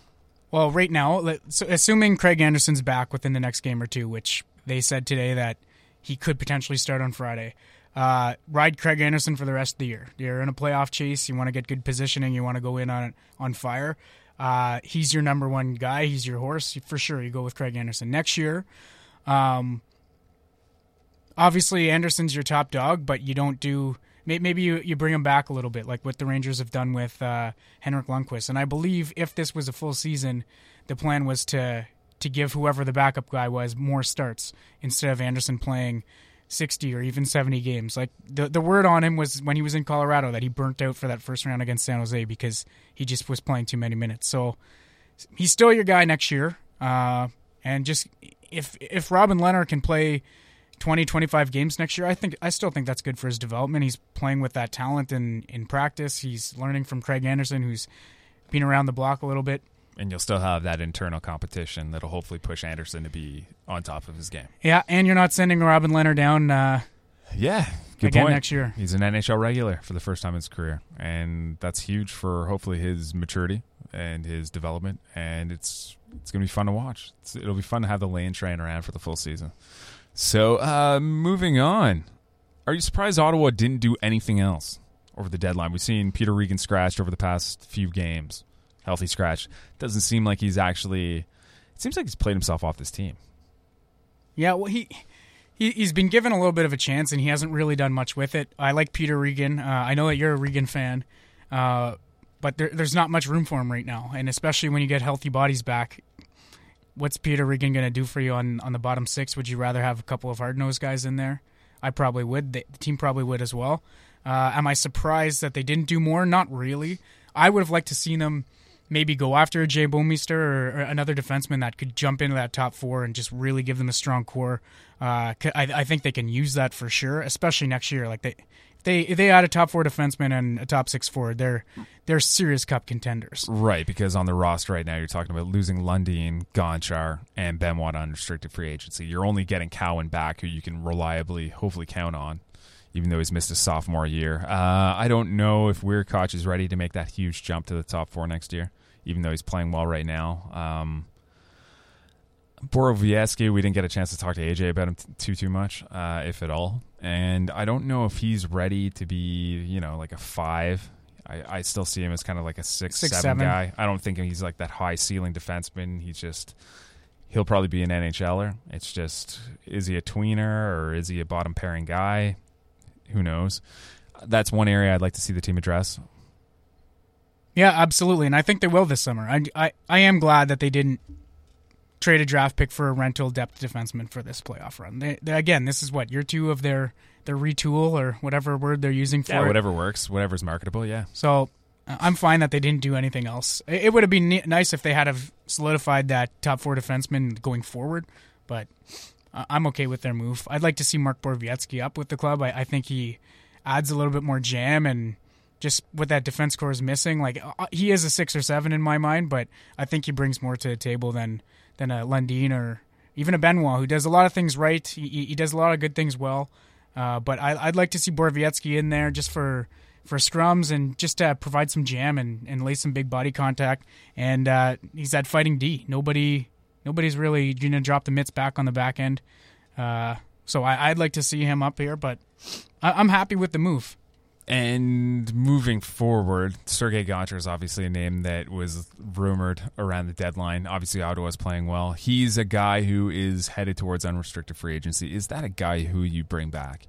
B: Well, right now, so assuming Craig Anderson's back within the next game or two, which they said today that he could potentially start on Friday, uh, ride Craig Anderson for the rest of the year. You're in a playoff chase. You want to get good positioning. You want to go in on on fire. Uh, he's your number one guy. He's your horse. For sure, you go with Craig Anderson. Next year, um, obviously Anderson's your top dog, but you don't do – maybe you, you bring him back a little bit, like what the Rangers have done with uh, Henrik Lundqvist. And I believe if this was a full season, the plan was to to give whoever the backup guy was more starts instead of Anderson playing sixty or even seventy games. Like the the word on him was when he was in Colorado that he burnt out for that first round against San Jose because he just was playing too many minutes. So he's still your guy next year. Uh, and just if if Robin Lehner can play twenty, twenty-five games next year, I think I still think that's good for his development. He's playing with that talent in, in practice. He's learning from Craig Anderson, who's been around the block a little bit.
D: And you'll still have that internal competition that'll hopefully push Anderson to be on top of his game.
B: Yeah, and you're not sending Robin Lehner down uh,
D: yeah, good
B: again
D: point.
B: next year.
D: He's an N H L regular for the first time in his career, and that's huge for hopefully his maturity and his development, and it's it's going to be fun to watch. It's, it'll be fun to have the lane train around for the full season. So, uh, moving on. Are you surprised Ottawa didn't do anything else over the deadline? We've seen Peter Regan scratched over the past few games. Healthy scratch. Doesn't seem like he's actually... It seems like he's played himself off this team.
B: Yeah, well, he, he, he's been given a little bit of a chance, and he hasn't really done much with it. I like Peter Regan. Uh, I know that you're a Regan fan, uh, but there, there's not much room for him right now, and especially when you get healthy bodies back. What's Peter Regan going to do for you on, on the bottom six? Would you rather have a couple of hard-nosed guys in there? I probably would. The, the team probably would as well. Uh, am I surprised that they didn't do more? Not really. I would have liked to see them maybe go after a Jay Bouwmeester or, or another defenseman that could jump into that top four and just really give them a strong core. Uh, I, I think they can use that for sure, especially next year. Like they, if they if they add a top four defenseman and a top six forward, they're they're serious cup contenders.
D: Right, because on the roster right now, you're talking about losing Lundin, Gonchar, and Benoit on unrestricted free agency. You're only getting Cowan back, who you can reliably, hopefully, count on, even though he's missed his sophomore year. Uh, I don't know if Weirkoch is ready to make that huge jump to the top four next year, even though he's playing well right now. Um, Borowiecki, we didn't get a chance to talk to A J about him t- too, too much, uh, if at all. And I don't know if he's ready to be, you know, like a five. I, I still see him as kind of like a six,
B: Six,
D: seven,
B: seven
D: guy. I don't think he's like that high ceiling defenseman. He's just, he'll probably be an N H L er. It's just, is he a tweener or is he a bottom pairing guy? Who knows? That's one area I'd like to see the team address.
B: Yeah, absolutely, and I think they will this summer. I, I, I am glad that they didn't trade a draft pick for a rental depth defenseman for this playoff run. They, they, again, this is what, year two of their, their retool or whatever word they're using for
D: yeah,
B: it.
D: whatever works, whatever's marketable, yeah.
B: So uh, I'm fine that they didn't do anything else. It, it would have been ne- nice if they had have solidified that top four defenseman going forward, but uh, I'm okay with their move. I'd like to see Mark Borowiecki up with the club. I, I think he adds a little bit more jam and just what that defense core is missing. Like uh, he is a six or seven in my mind, but I think he brings more to the table than than a Lundin or even a Benoit, who does a lot of things right. He, he does a lot of good things well. Uh, but I, I'd like to see Borowiecki in there just for, for scrums and just to provide some jam and, and lay some big body contact. And uh, he's that fighting D. Nobody nobody's really going to drop the mitts back on the back end. Uh, so I, I'd like to see him up here, but I, I'm happy with the move.
D: And moving forward, Sergei Gonchar is obviously a name that was rumored around the deadline. Obviously, Ottawa's playing well. He's a guy who is headed towards unrestricted free agency. Is that a guy who you bring back?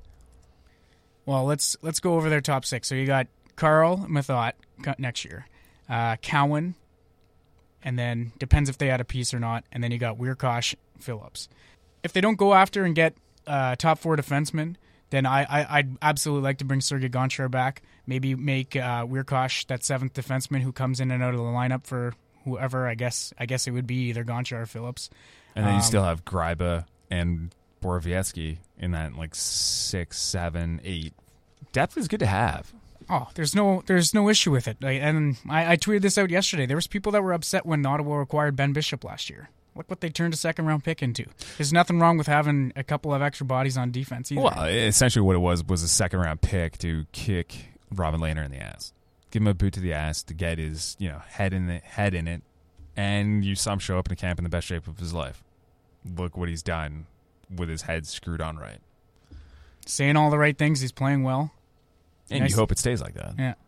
B: Well, let's let's go over their top six. So you got Carl Mathot next year, uh, Cowan, and then depends if they add a piece or not. And then you got Weirkoch, Phillips. If they don't go after and get uh, top four defensemen, then I, I, I'd absolutely like to bring Sergei Gonchar back. Maybe make uh, Weirkoch that seventh defenseman who comes in and out of the lineup for whoever. I guess I guess it would be either Gonchar or Phillips.
D: And then
B: um,
D: you still have Gryba and Borowiecki in that like six, seven, eight. Depth is good to have.
B: Oh, there's no there's no issue with it. Like, and I, I tweeted this out yesterday. There was people that were upset when Ottawa acquired Ben Bishop last year. Look what they turned a second-round pick into. There's nothing wrong with having a couple of extra bodies on defense either.
D: Well, essentially what it was was a second-round pick to kick Robin Lehner in the ass. Give him a boot to the ass to get his, you know, head in it, head in it, and you saw him show up in the camp in the best shape of his life. Look what he's done with his head screwed on right.
B: Saying all the right things. He's playing well.
D: And nice. You hope it stays like that.
B: Yeah.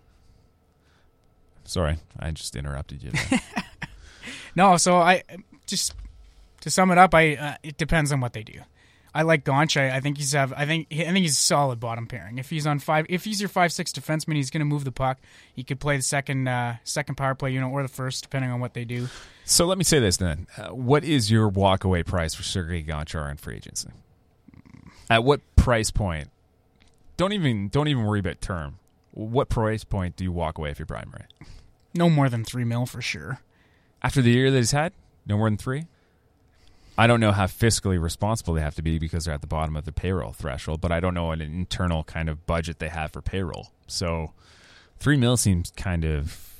D: Sorry, I just interrupted you there.
B: No, so I just to sum it up, I uh, it depends on what they do. I like Gaunch. I, I think he's have. I think I think he's a solid bottom pairing. If he's on five, if he's your five six defenseman, he's going to move the puck. He could play the second uh, second power play unit or the first, depending on what they do.
D: So let me say this then: uh, what is your walk away price for Sergei Gonchar in free agency? At what price point? Don't even don't even worry about term. What price point do you walk away if you're Brian Murray?
B: No more than three mil for sure.
D: After the year that he's had, no more than three. I don't know how fiscally responsible they have to be because they're at the bottom of the payroll threshold, but I don't know an internal kind of budget they have for payroll. So three mil seems kind of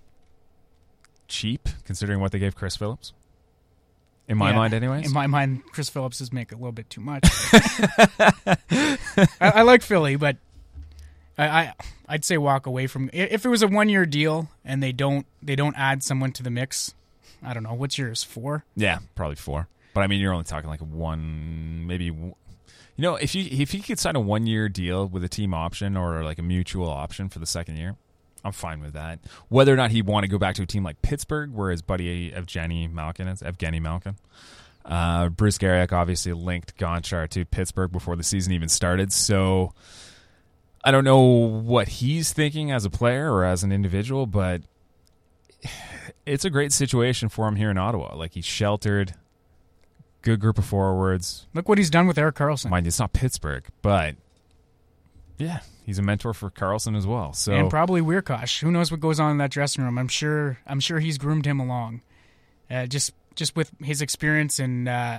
D: cheap considering what they gave Chris Phillips. In my
B: yeah,
D: mind, anyways.
B: In my mind, Chris Phillips is making a little bit too much. I, I like Philly, but I, I I'd say walk away from. If it was a one year deal and they don't they don't add someone to the mix, I don't know. What's yours? Four?
D: Yeah, probably four. But I mean, you're only talking like one, maybe. You know, if you if you could sign a one year deal with a team option or like a mutual option for the second year, I'm fine with that. Whether or not he'd want to go back to a team like Pittsburgh, where his buddy Evgeny Malkin is, Evgeny Malkin. Uh, Bruce Garrick obviously linked Gonchar to Pittsburgh before the season even started, so I don't know what he's thinking as a player or as an individual, but it's a great situation for him here in Ottawa. Like, he's sheltered, good group of forwards.
B: Look what he's done with Erik Karlsson.
D: Mind you, it's not Pittsburgh, but yeah, he's a mentor for Karlsson as well. So
B: and probably Weirkosh. Who knows what goes on in that dressing room? I'm sure. I'm sure he's groomed him along. Uh, just, just with his experience and uh,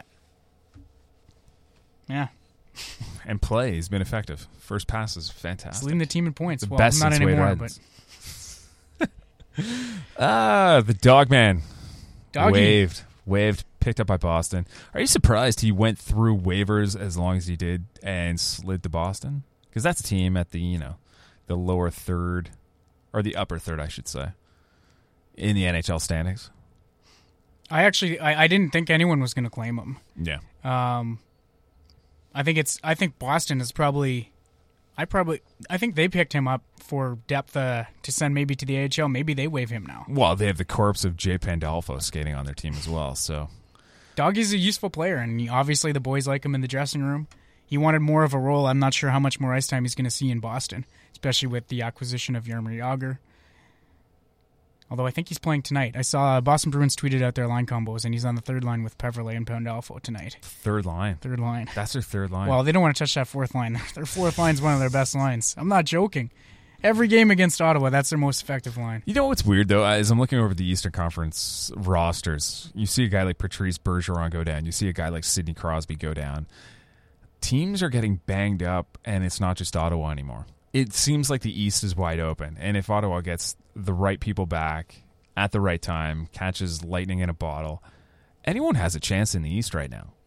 B: yeah,
D: and play, he's been effective. First pass is fantastic.
B: He's leading the team in points.
D: The
B: well,
D: best
B: not
D: since Wade
B: anymore,
D: Redden.
B: but
D: ah, the dog man
B: Doggy.
D: waved, waved, picked up by Boston. Are you surprised he went through waivers as long as he did and slid to Boston? Because that's a team at the, you know, the lower third, or the upper third, I should say, in the N H L standings.
B: I actually, I, I didn't think anyone was going to claim him.
D: Yeah.
B: Um, I think it's, I think Boston is probably, I probably, I think they picked him up for depth uh, to send maybe to the A H L. Maybe they waive him now.
D: Well, they have the corpse of Jay Pandolfo skating on their team as well, so.
B: Doggy's a useful player, and he, obviously the boys like him in the dressing room. He wanted more of a role. I'm not sure how much more ice time he's going to see in Boston, especially with the acquisition of Jaromir Jagr. Although I think he's playing tonight. I saw Boston Bruins tweeted out their line combos, and he's on the third line with Peverley and Pandolfo tonight.
D: Third line.
B: Third line.
D: That's their third line.
B: Well, they don't want to touch that fourth line. Their fourth line's one of their best lines. I'm not joking. Every game against Ottawa, that's their most effective line.
D: You know what's weird, though? As I'm looking over the Eastern Conference rosters, you see a guy like Patrice Bergeron go down. You see a guy like Sidney Crosby go down. Teams are getting banged up, and it's not just Ottawa anymore. It seems like the East is wide open, and if Ottawa gets the right people back at the right time, catches lightning in a bottle, anyone has a chance in the East right now.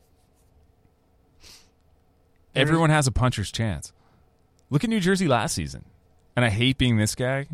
D: Everyone has a puncher's chance. Look at New Jersey last season. And I hate being this guy,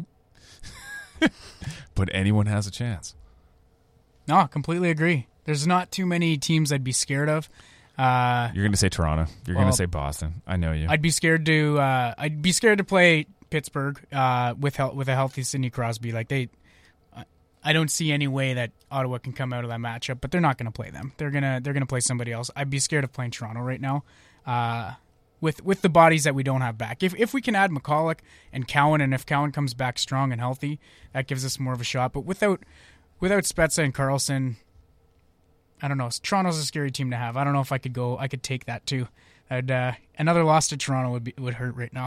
D: but anyone has a chance.
B: No, completely agree. There's not too many teams I'd be scared of. Uh,
D: You're going to say Toronto. You're
B: well,
D: going to say Boston. I know you.
B: I'd be scared to. Uh, I'd be scared to play Pittsburgh uh, with hel- with a healthy Sidney Crosby. Like they, I don't see any way that Ottawa can come out of that matchup. But they're not going to play them. They're gonna they're gonna play somebody else. I'd be scared of playing Toronto right now. Uh, with with the bodies that we don't have back. If if we can add McCulloch and Cowan, and if Cowan comes back strong and healthy, that gives us more of a shot. But without without Spezza and Karlsson, I don't know. Toronto's a scary team to have. I don't know if I could go. I could take that too. I'd, uh, another loss to Toronto would be, would hurt right now.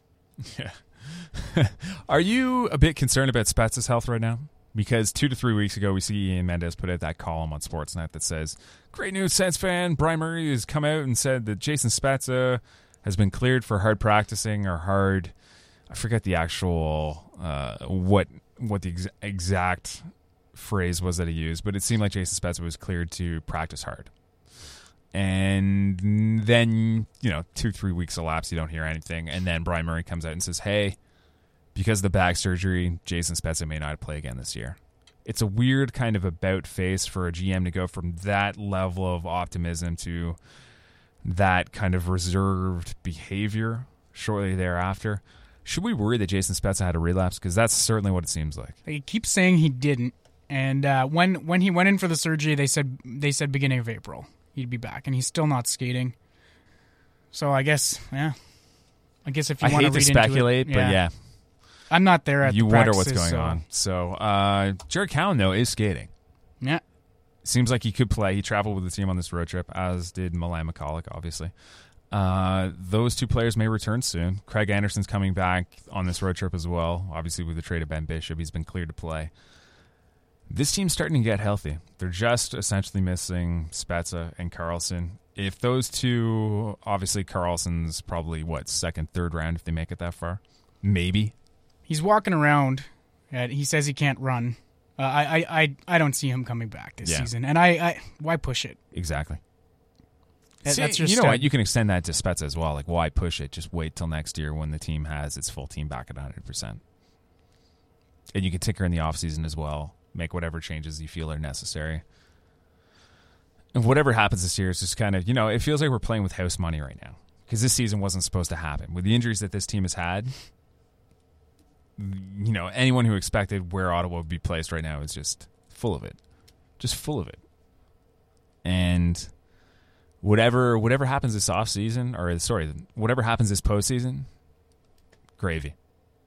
D: Yeah. Are you a bit concerned about Spezza's health right now? Because two to three weeks ago, we see Ian Mendes put out that column on Sportsnet that says, "Great news, Sens fan. Brian Murray has come out and said that Jason Spezza has been cleared for hard practicing or hard." I forget the actual uh, what what the ex- exact phrase was that he used, but it seemed like Jason Spezza was cleared to practice hard. And then, you know, two, three weeks elapse, you don't hear anything, and then Brian Murray comes out and says, "Hey, because of the back surgery, Jason Spezza may not play again this year." It's a weird kind of about face for a G M to go from that level of optimism to that kind of reserved behavior shortly thereafter. Should we worry that Jason Spezza had a relapse? Because that's certainly what it seems like.
B: He keeps saying he didn't, and uh, when when he went in for the surgery, they said they said beginning of April he'd be back, and he's still not skating. So I guess, yeah. I guess if you
E: I
B: want
E: hate to
B: read
E: speculate,
B: into it,
E: but yeah.
B: I'm not there at
E: You
B: the
E: wonder what's
B: practices,
E: going
B: so.
E: on. So, uh, Jared Cowan, though, is skating.
B: Yeah.
E: Seems like he could play. He traveled with the team on this road trip, as did Milan McCulloch, obviously. Uh, those two players may return soon. Craig Anderson's coming back on this road trip as well. Obviously, with the trade of Ben Bishop, he's been cleared to play. This team's starting to get healthy. They're just essentially missing Spezza and Carlson. If those two, obviously Carlson's probably, what, second, third round if they make it that far? Maybe.
B: He's walking around. And he says he can't run. Uh, I, I, I, I don't see him coming back this
E: Yeah.
B: season. And I, I, why push it?
E: Exactly.
B: That-
E: See,
B: that's your
E: you know
B: stud.
E: what? You can extend that to Spezza as well. Like, why push it? Just wait till next year when the team has its full team back at one hundred percent. And you can tinker in the offseason as well. Make whatever changes you feel are necessary. And whatever happens this year is just kind of, you know, it feels like we're playing with house money right now. Because this season wasn't supposed to happen. With the injuries that this team has had, you know, anyone who expected where Ottawa would be placed right now is just full of it. Just full of it. And whatever whatever happens this offseason, or sorry, whatever happens this postseason, gravy.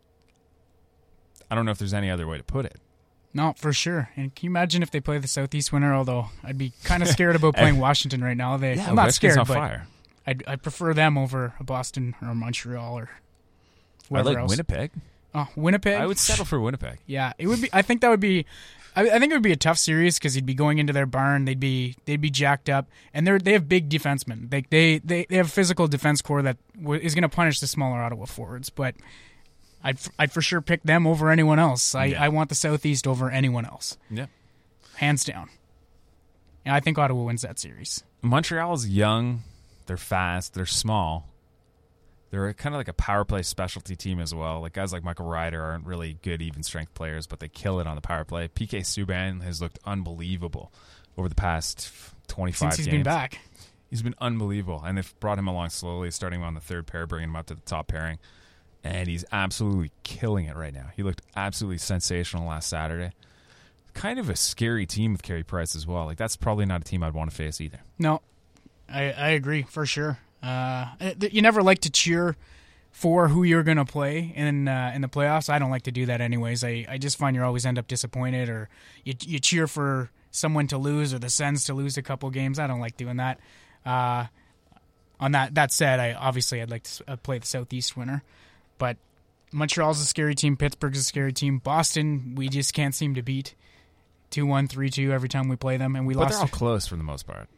E: I don't know if there's any other way to put it.
B: No, for sure. And can you imagine if they play the Southeast winner? Although I'd be kind of scared about playing Washington right now. They,
E: Yeah,
B: I'm not
E: Ovechkin's
B: scared,
E: on
B: but
E: fire.
B: I'd, I'd prefer them over Boston or Montreal or
E: I
B: whoever
E: like
B: else.
E: Winnipeg.
B: Oh, Winnipeg.
E: I would settle for Winnipeg.
B: Yeah, it would be. I think that would be. I, I think it would be a tough series because he'd be going into their barn. They'd be they'd be jacked up, and they're they have big defensemen. They they they, they have a physical defense core that w- is going to punish the smaller Ottawa forwards. But I'd I'd for sure pick them over anyone else. I,
E: Yeah.
B: I want the Southeast over anyone else,
E: Yeah.
B: hands down. And I think Ottawa wins that series.
E: Montreal's young. They're fast. They're small. They're kind of like a power play specialty team as well. Like guys like Michael Ryder aren't really good even strength players, but they kill it on the power play. P K Subban has looked unbelievable over the past twenty-five
B: Since he's
E: games.
B: been back.
E: He's been unbelievable, and they've brought him along slowly, starting him on the third pair, bringing him up to the top pairing, and he's absolutely killing it right now. He looked absolutely sensational last Saturday. Kind of a scary team with Carey Price as well. Like that's probably not a team I'd want to face either.
B: No, I I agree for sure. Uh, you never like to cheer for who you're going to play in uh, in the playoffs. I don't like to do that anyways. I, I just find you always end up disappointed, or you you cheer for someone to lose or the Sens to lose a couple games. I don't like doing that. Uh, on that that said, I obviously I'd like to uh, play the Southeast winner, but Montreal's a scary team. Pittsburgh's a scary team. Boston, we just can't seem to beat. two one, three two every time we play them, and we
E: But
B: lost.
E: they're all close for the most part.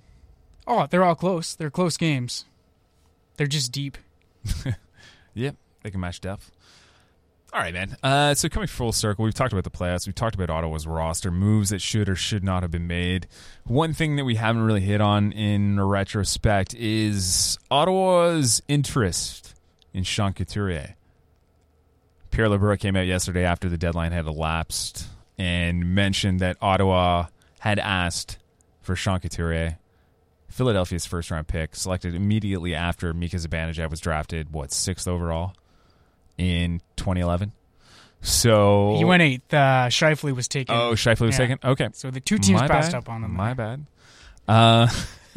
B: Oh, they're all close. They're close games. They're just deep.
E: Yep, they can match depth. All right, man. Uh, so coming full circle, we've talked about the playoffs. We've talked about Ottawa's roster, moves that should or should not have been made. One thing that we haven't really hit on in retrospect is Ottawa's interest in Sean Couturier. Pierre LeBrun came out yesterday after the deadline had elapsed and mentioned that Ottawa had asked for Sean Couturier, Philadelphia's first-round pick, selected immediately after Mika Zibanejad was drafted, what, sixth overall in twenty eleven? So
B: He went eighth. Uh, Scheifele was taken.
E: Oh, Scheifele was
B: Yeah.
E: taken? Okay.
B: So the two teams
E: My
B: passed
E: bad.
B: up on them.
E: My bad. Uh,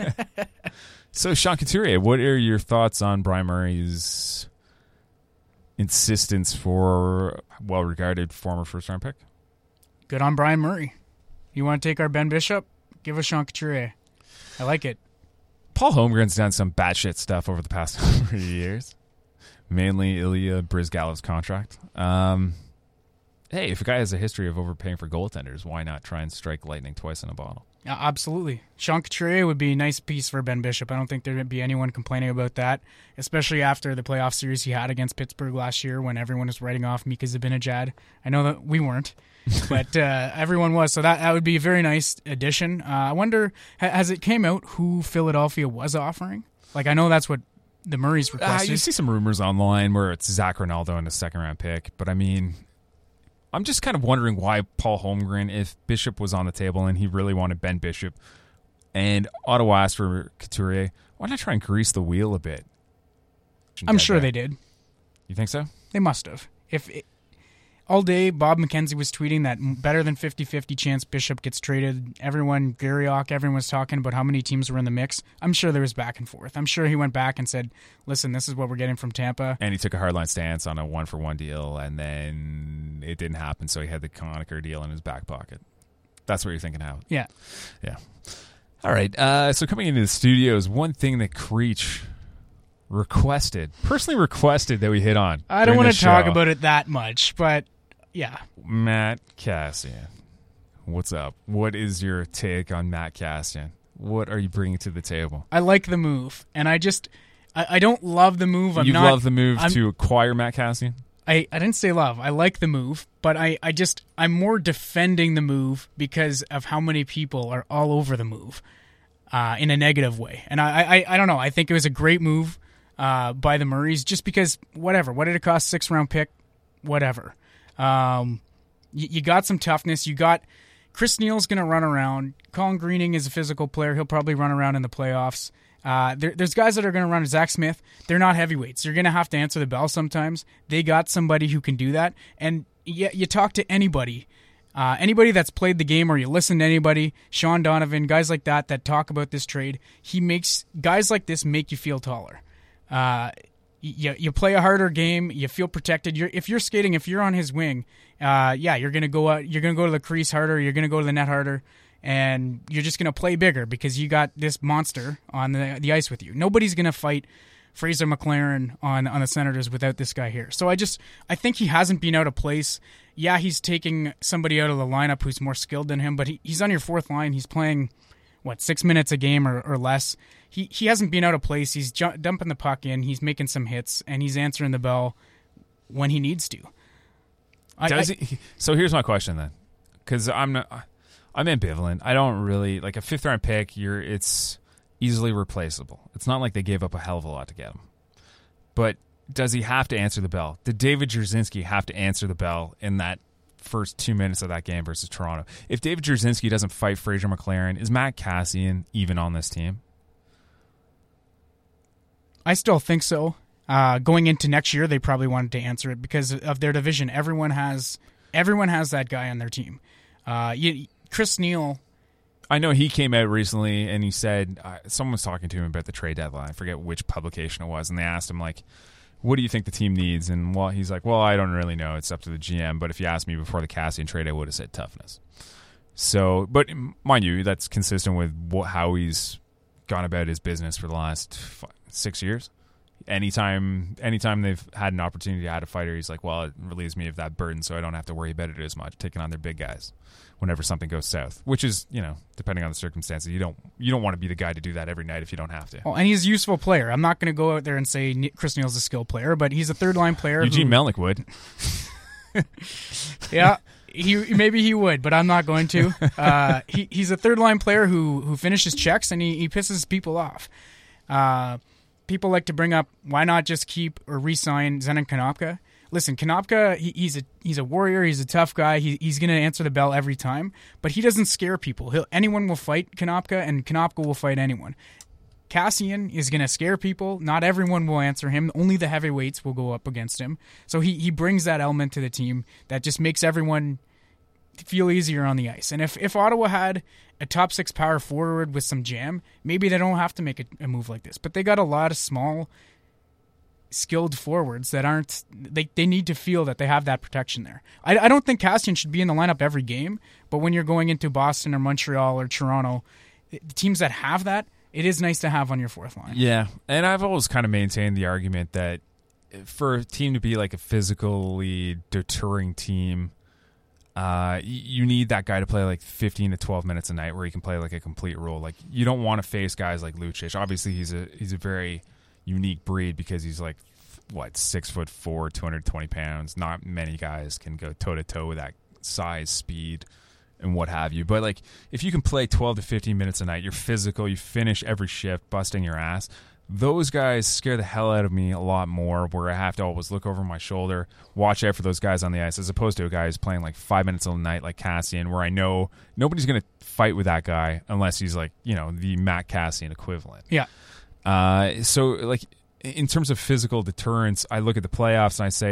E: so, Sean Couturier, what are your thoughts on Brian Murray's insistence for a well-regarded former first-round pick?
B: Good on Brian Murray. You want to take our Ben Bishop? Give us Sean Couturier. I like it.
E: Paul Holmgren's done some batshit stuff over the past number of years, mainly Ilya Bryzgalov's contract. Um, hey, if a guy has a history of overpaying for goaltenders, why not try and strike lightning twice in a bottle?
B: Yeah, absolutely. Sean Couturier would be a nice piece for Ben Bishop. I don't think there'd be anyone complaining about that, especially after the playoff series he had against Pittsburgh last year when everyone was writing off Mika Zibanejad. I know that we weren't, but uh, everyone was. So that, that would be a very nice addition. Uh, I wonder, ha- has it came out who Philadelphia was offering? Like, I know that's what the Murrays
E: Uh,
B: requested.
E: you see some rumors online where it's Zach Ronaldo and a second-round pick, but I mean, I'm just kind of wondering why Paul Holmgren, if Bishop was on the table and he really wanted Ben Bishop, and Ottawa asked for Couturier, why not try and grease the wheel a bit?
B: I'm
E: Dead
B: sure
E: there.
B: they did.
E: You think so?
B: They must have. If it, all day, Bob McKenzie was tweeting that better than fifty-fifty chance Bishop gets traded. Everyone, Garriock, everyone was talking about how many teams were in the mix. I'm sure there was back and forth. I'm sure he went back and said, listen, this is what we're getting from Tampa.
E: And he took a hardline stance on a one-for-one deal, and then it didn't happen, so he had the Conacher deal in his back pocket. That's what you're thinking out.
B: Yeah.
E: Yeah. All right. Uh, so coming into the studios, one thing that Creech requested, personally requested that we hit on.
B: I don't want to talk about it that much, but yeah.
E: Matt Kassian. What's up? What is your take on Matt Kassian? What are you bringing to the table?
B: I like the move, and I just, I, I don't love the move. I'm
E: you
B: not,
E: love the move
B: I'm,
E: to acquire Matt Kassian?
B: I, I didn't say love. I like the move, but I, I just, I'm more defending the move because of how many people are all over the move uh, in a negative way. And I, I, I don't know. I think it was a great move uh, by the Murrays just because, whatever. What did it cost? Six round pick? Whatever. Um, you, you got some toughness. You got Chris Neal's going to run around. Colin Greening is a physical player. He'll probably run around in the playoffs. Uh, there, there's guys that are going to run. Zach Smith, they're not heavyweights. You're going to have to answer the bell sometimes. They got somebody who can do that. And you, you talk to anybody, uh, anybody that's played the game, or you listen to anybody, Sean Donovan, guys like that that talk about this trade. He makes guys like this make you feel taller. Uh, you you play a harder game. You feel protected. You're, if you're skating, if you're on his wing, uh, yeah, you're gonna go out. You're gonna go to the crease harder. You're gonna go to the net harder. And you're just going to play bigger because you got this monster on the the ice with you. Nobody's going to fight Fraser McLaren on on the Senators without this guy here. So I just I think he hasn't been out of place. Yeah, he's taking somebody out of the lineup who's more skilled than him, but he, he's on your fourth line. He's playing, what, six minutes a game or, or less. He he hasn't been out of place. He's ju- dumping the puck in. He's making some hits, and he's answering the bell when he needs to. I,
E: Does
B: I,
E: he? So here's my question then, because I'm not... I'm ambivalent. I don't really like a fifth round pick. You're it's easily replaceable. It's not like they gave up a hell of a lot to get him. But does he have to answer the bell? Did David Jarzynski have to answer the bell in that first two minutes of that game versus Toronto? If David Jarzynski doesn't fight Fraser McLaren, is Matt Kassian even on this team?
B: I still think so. Uh, going into next year, they probably wanted to answer it because of their division. Everyone has everyone has that guy on their team. Uh, you. Chris Neal.
E: I know he came out recently and he said, uh, someone was talking to him about the trade deadline. I forget which publication it was. And they asked him, like, what do you think the team needs? And well, he's like, well, I don't really know. It's up to the G M. But if you asked me before the Kassian trade, I would have said toughness. So, but mind you, that's consistent with what, how he's gone about his business for the last five, six years. Anytime, anytime they've had an opportunity to add a fighter, he's like, well, it relieves me of that burden so I don't have to worry about it as much, taking on their big guys whenever something goes south, which is, you know, depending on the circumstances, you don't you don't want to be the guy to do that every night if you don't have to.
B: Well, and he's a useful player. I'm not going to go out there and say Chris Neal's a skill player, but he's a third line player.
E: Eugene
B: who,
E: Melnyk would.
B: Yeah, he maybe he would, but I'm not going to. Uh, he he's a third line player who who finishes checks and he, he pisses people off. Uh, people like to bring up why not just keep or re-sign Zenon Konopka. Listen, Konopka, he, he's a he's a warrior. He's a tough guy. He, he's going to answer the bell every time, but he doesn't scare people. He'll, anyone will fight Konopka, and Konopka will fight anyone. Kassian is going to scare people. Not everyone will answer him. Only the heavyweights will go up against him. So he, he brings that element to the team that just makes everyone feel easier on the ice. And if, if Ottawa had a top six power forward with some jam, maybe they don't have to make a, a move like this. But they got a lot of small, skilled forwards that aren't they they need to feel that they have that protection there. I, I don't think Kassian should be in the lineup every game, but when you're going into Boston or Montreal or Toronto, the teams that have that, it is nice to have on your fourth line.
E: Yeah, and I've always kind of maintained the argument that for a team to be like a physically deterring team, uh, you need that guy to play like fifteen to twelve minutes a night where he can play like a complete role. Like you don't want to face guys like Lucic. Obviously, he's a he's a very unique breed because he's like what six foot four, two hundred twenty pounds. Not many guys can go toe to toe with that size, speed, and what have you. But like if you can play twelve to fifteen minutes a night, you're physical, you finish every shift, busting your ass. Those guys scare the hell out of me a lot more, where I have to always look over my shoulder, watch out for those guys on the ice, as opposed to a guy who's playing like five minutes a night like Kassian, where I know nobody's going to fight with that guy unless he's like, you know, the Matt Kassian equivalent.
B: Yeah.
E: Uh, so, like, in terms of physical deterrence, I look at the playoffs and I say,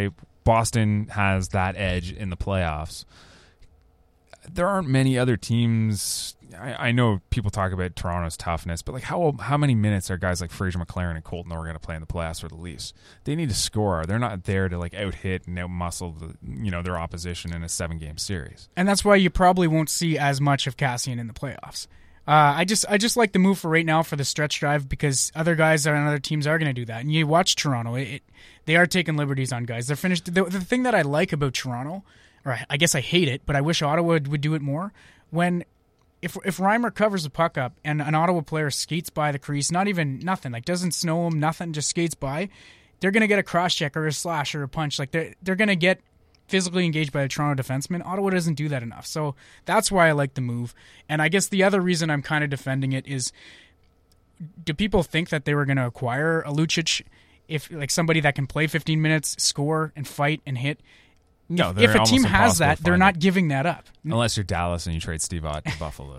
E: Boston has that edge in the playoffs. There aren't many other teams. I, I know people talk about Toronto's toughness, but like how how many minutes are guys like Fraser McLaren and Colton are going to play in the playoffs for the Leafs? They need to score. They're not there to like out hit and out muscle the, you know their opposition in a seven game series.
B: And that's why you probably won't see as much of Kassian in the playoffs. Uh, I just I just like the move for right now for the stretch drive because other guys on other teams are going to do that. And you watch Toronto, it, it, they are taking liberties on guys. They're finished. The, the thing that I like about Toronto, or I guess I hate it, but I wish Ottawa would, would do it more. When if if Reimer covers the puck up and an Ottawa player skates by the crease, not even nothing, like doesn't snow him, nothing, just skates by, they're going to get a cross check or a slash or a punch. Like they're they're going to get physically engaged by a Toronto defenseman. Ottawa doesn't do that enough. So that's why I like the move. And I guess the other reason I'm kind of defending it is, do people think that they were going to acquire a Lucic, if like somebody that can play fifteen minutes, score and fight and hit?
E: No,
B: if, if a team has that, they're not
E: it.
B: giving that up.
E: Unless you're Dallas and you trade Steve Ott to Buffalo.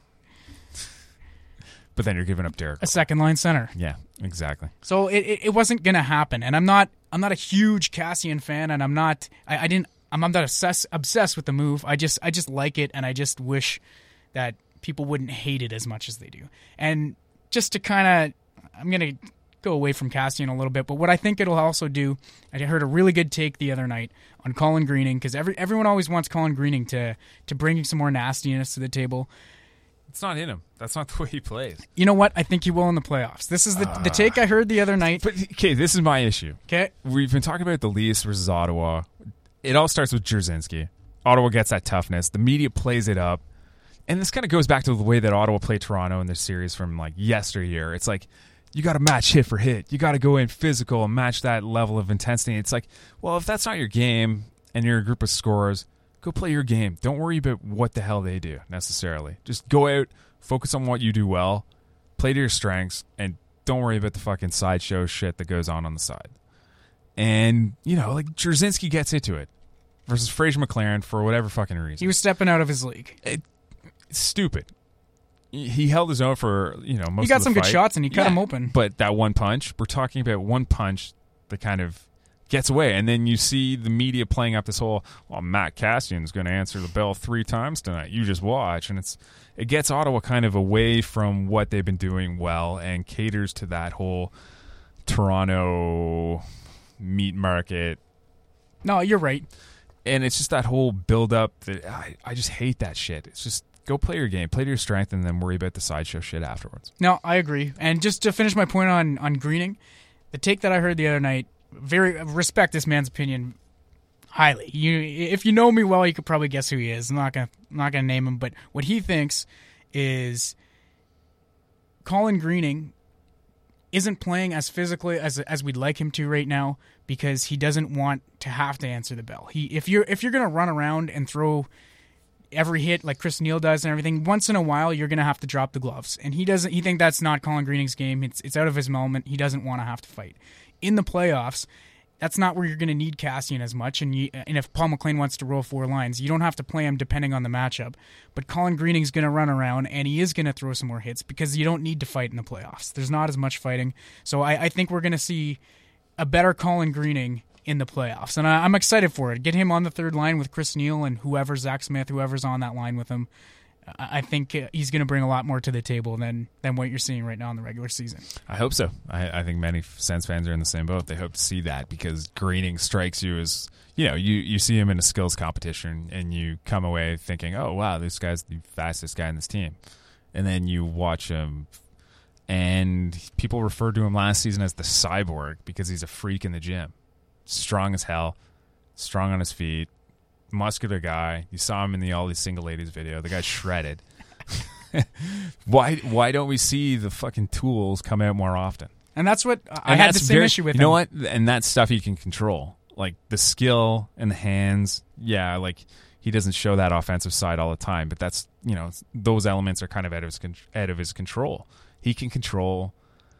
E: But then you're giving up Derek.
B: A second line center.
E: Yeah, exactly.
B: So it, it, it wasn't going to happen. And I'm not I'm not a huge Kassian fan, and I'm not I, I didn't I'm, I'm not obsessed obsessed with the move. I just I just like it, and I just wish that people wouldn't hate it as much as they do. And just to kind of I'm going to go away from Kassian a little bit, but what I think it'll also do, I heard a really good take the other night on Colin Greening, because every everyone always wants Colin Greening to to bring some more nastiness to the table.
E: It's not in him. That's not the way he plays.
B: You know what? I think he will in the playoffs. This is the uh, the take I heard the other night.
E: But okay, this is my issue.
B: Okay,
E: we've been talking about the Leafs versus Ottawa. It all starts with Jarzynski. Ottawa gets that toughness. The media plays it up, and this kind of goes back to the way that Ottawa played Toronto in their series from like yesteryear. It's like you got to match hit for hit. You got to go in physical and match that level of intensity. It's like, well, if that's not your game and you're a group of scorers, go play your game. Don't worry about what the hell they do necessarily. Just go out, focus on what you do well, play to your strengths, and don't worry about the fucking sideshow shit that goes on on the side. And, you know, like Jarzynski gets into it versus Fraser McLaren for whatever fucking reason.
B: He was stepping out of his league.
E: It, it's stupid. He held his own for, you know, most of the fight.
B: He got some good shots and he cut
E: yeah,
B: him open.
E: But that one punch, we're talking about one punch that kind of gets away. And then you see the media playing up this whole, well, Matt Kassian's going to answer the bell three times tonight. You just watch. And it's it gets Ottawa kind of away from what they've been doing well and caters to that whole Toronto meat market.
B: No, you're right.
E: And it's just that whole build-up that I, I just hate that shit. It's just go play your game, play to your strength, and then worry about the sideshow shit afterwards.
B: No, I agree. And just to finish my point on, on Greening, the take that I heard the other night, very respect this man's opinion highly. You, if you know me well, you could probably guess who he is. I'm not gonna I'm not gonna name him, but what he thinks is Colin Greening isn't playing as physically as as we'd like him to right now because he doesn't want to have to answer the bell. He if you're if you're gonna run around and throw every hit like Chris Neal does and everything, once in a while you're gonna have to drop the gloves. And he doesn't he think that's not Colin Greening's game. It's it's out of his element. He doesn't want to have to fight. In the playoffs, that's not where you're going to need Kassian as much. And you, and if Paul McLean wants to roll four lines, you don't have to play him depending on the matchup. But Colin Greening's going to run around, and he is going to throw some more hits because you don't need to fight in the playoffs. There's not as much fighting. So I, I think we're going to see a better Colin Greening in the playoffs. And I, I'm excited for it. Get him on the third line with Chris Neal and whoever, Zach Smith, whoever's on that line with him. I think he's going to bring a lot more to the table than than what you're seeing right now in the regular season.
E: I hope so. I, I think many Sens fans are in the same boat. They hope to see that because Greening strikes you as, you know, you, you see him in a skills competition and you come away thinking, oh, wow, this guy's the fastest guy in this team. And then you watch him and people referred to him last season as the cyborg because he's a freak in the gym. Strong as hell, strong on his feet. Muscular guy. You saw him in the All These Single Ladies video. The guy's shredded. why why don't we see the fucking tools come out more often?
B: And that's what I and had the same
E: very,
B: issue with
E: you
B: him.
E: know what? And that's stuff he can control. Like the skill and the hands. Yeah, like he doesn't show that offensive side all the time, but that's, you know, those elements are kind of out of his out of his control. He can control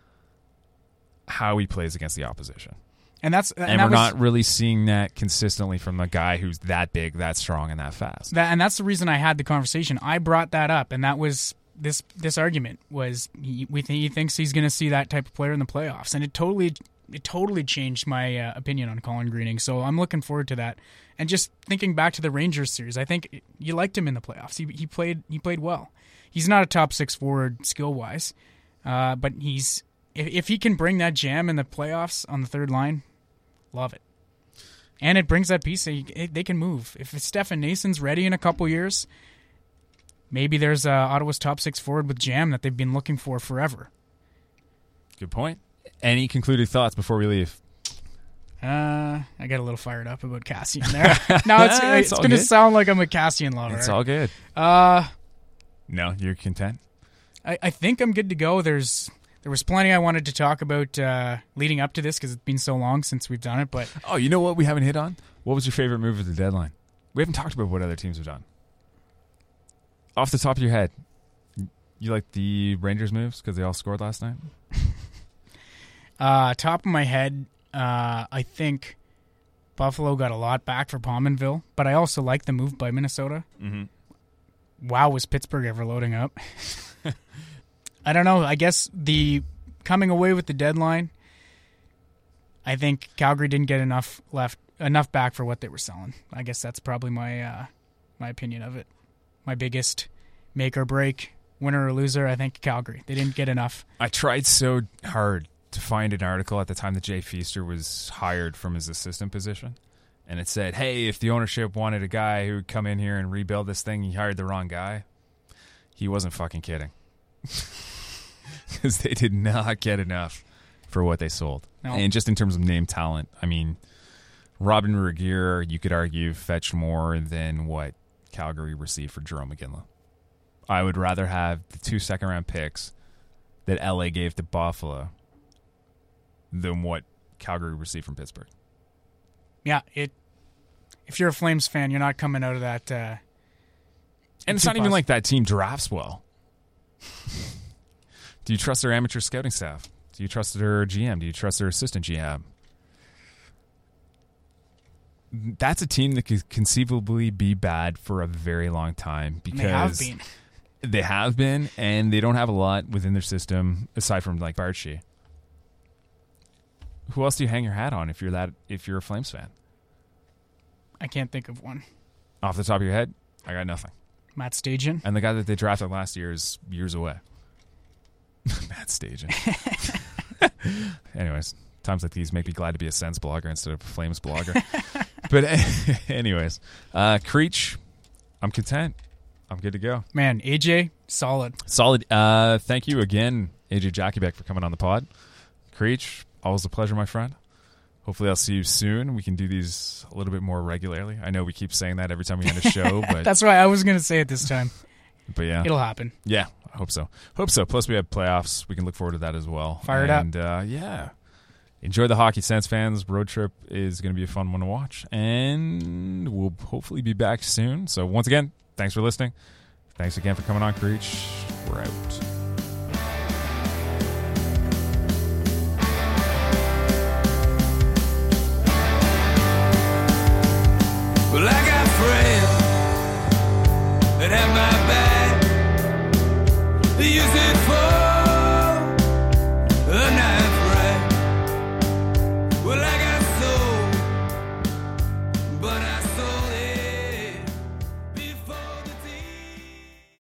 E: how he plays against the opposition.
B: And that's and,
E: and
B: that
E: we're
B: was,
E: not really seeing that consistently from a guy who's that big, that strong, and that fast.
B: That, and that's the reason I had the conversation. I brought that up, and that was this this argument was he, we th- he thinks he's going to see that type of player in the playoffs, and it totally it totally changed my uh, opinion on Colin Greening. So I'm looking forward to that. And just thinking back to the Rangers series, I think you liked him in the playoffs. He he played he played well. He's not a top six forward skill wise, uh, but he's if, if he can bring that jam in the playoffs on the third line, love it. And it brings that piece that you, they can move. If Stefan Nason's ready in a couple years, maybe there's uh, Ottawa's top six forward with jam that they've been looking for forever.
E: Good point. Any concluding thoughts before we leave?
B: Uh, I got a little fired up about Cassian there. Now it's,
E: It's
B: it's
E: all
B: going to
E: good.
B: sound like I'm a Cassian lover.
E: It's all good.
B: Uh,
E: No, you're content?
B: I, I think I'm good to go. There's there was plenty I wanted to talk about uh, leading up to this because it's been so long since we've done it. But
E: Oh, you know what we haven't hit on? What was your favorite move at the deadline? We haven't talked about what other teams have done. Off the top of your head, you like the Rangers moves because they all scored last night?
B: uh, top of my head, uh, I think Buffalo got a lot back for Pominville, but I also like the move by Minnesota.
E: Mm-hmm.
B: Wow, was Pittsburgh ever loading up? I don't know. I guess the coming away with the deadline, I think Calgary didn't get enough left, enough back for what they were selling. I guess that's probably my uh, my opinion of it. My biggest make or break, winner or loser, I think Calgary. They didn't get enough.
E: I tried so hard to find an article at the time that Jay Feaster was hired from his assistant position. And it said, hey, if the ownership wanted a guy who would come in here and rebuild this thing, he hired the wrong guy. He wasn't fucking kidding. Because they did not get enough for what they sold.
B: No.
E: And just in terms of name talent, I mean, Robin Regeer, you could argue, fetched more than what Calgary received for Jerome McGinley. I would rather have the two second-round picks that L A gave to Buffalo than what Calgary received from Pittsburgh.
B: Yeah, it. If you're a Flames fan, you're not coming out of that. Uh,
E: And it's not even like that team drafts well. Do you trust their amateur scouting staff? Do you trust their G M? Do you trust their assistant G M? That's a team that could conceivably be bad for a very long time because
B: they have been.
E: They have been, and they don't have a lot within their system aside from like Barchi. Who else do you hang your hat on if you're that if you're a Flames fan?
B: I can't think of one.
E: Off the top of your head, I got nothing.
B: Matt Stajan.
E: And the guy that they drafted last year is years away. Matt Stajan. Anyways, times like these make me glad to be a Sens blogger instead of a Flames blogger. But anyways, uh, Creech, I'm content. I'm good to go.
B: Man, A J, solid.
E: Solid. Uh, thank you again, A J Jackiebeck, for coming on the pod. Creech, always a pleasure, my friend. Hopefully I'll see you soon. We can do these a little bit more regularly. I know we keep saying that every time we end a show, but
B: That's why I was going to say it this time.
E: but yeah.
B: It'll happen.
E: Yeah, I hope so. Hope so. Plus, we have playoffs. We can look forward to that as well.
B: Fire it up.
E: And uh, yeah, enjoy the hockey, Sens fans. Road trip is going to be a fun one to watch, and we'll hopefully be back soon. So once again, thanks for listening. Thanks again for coming on, Creech. We're out.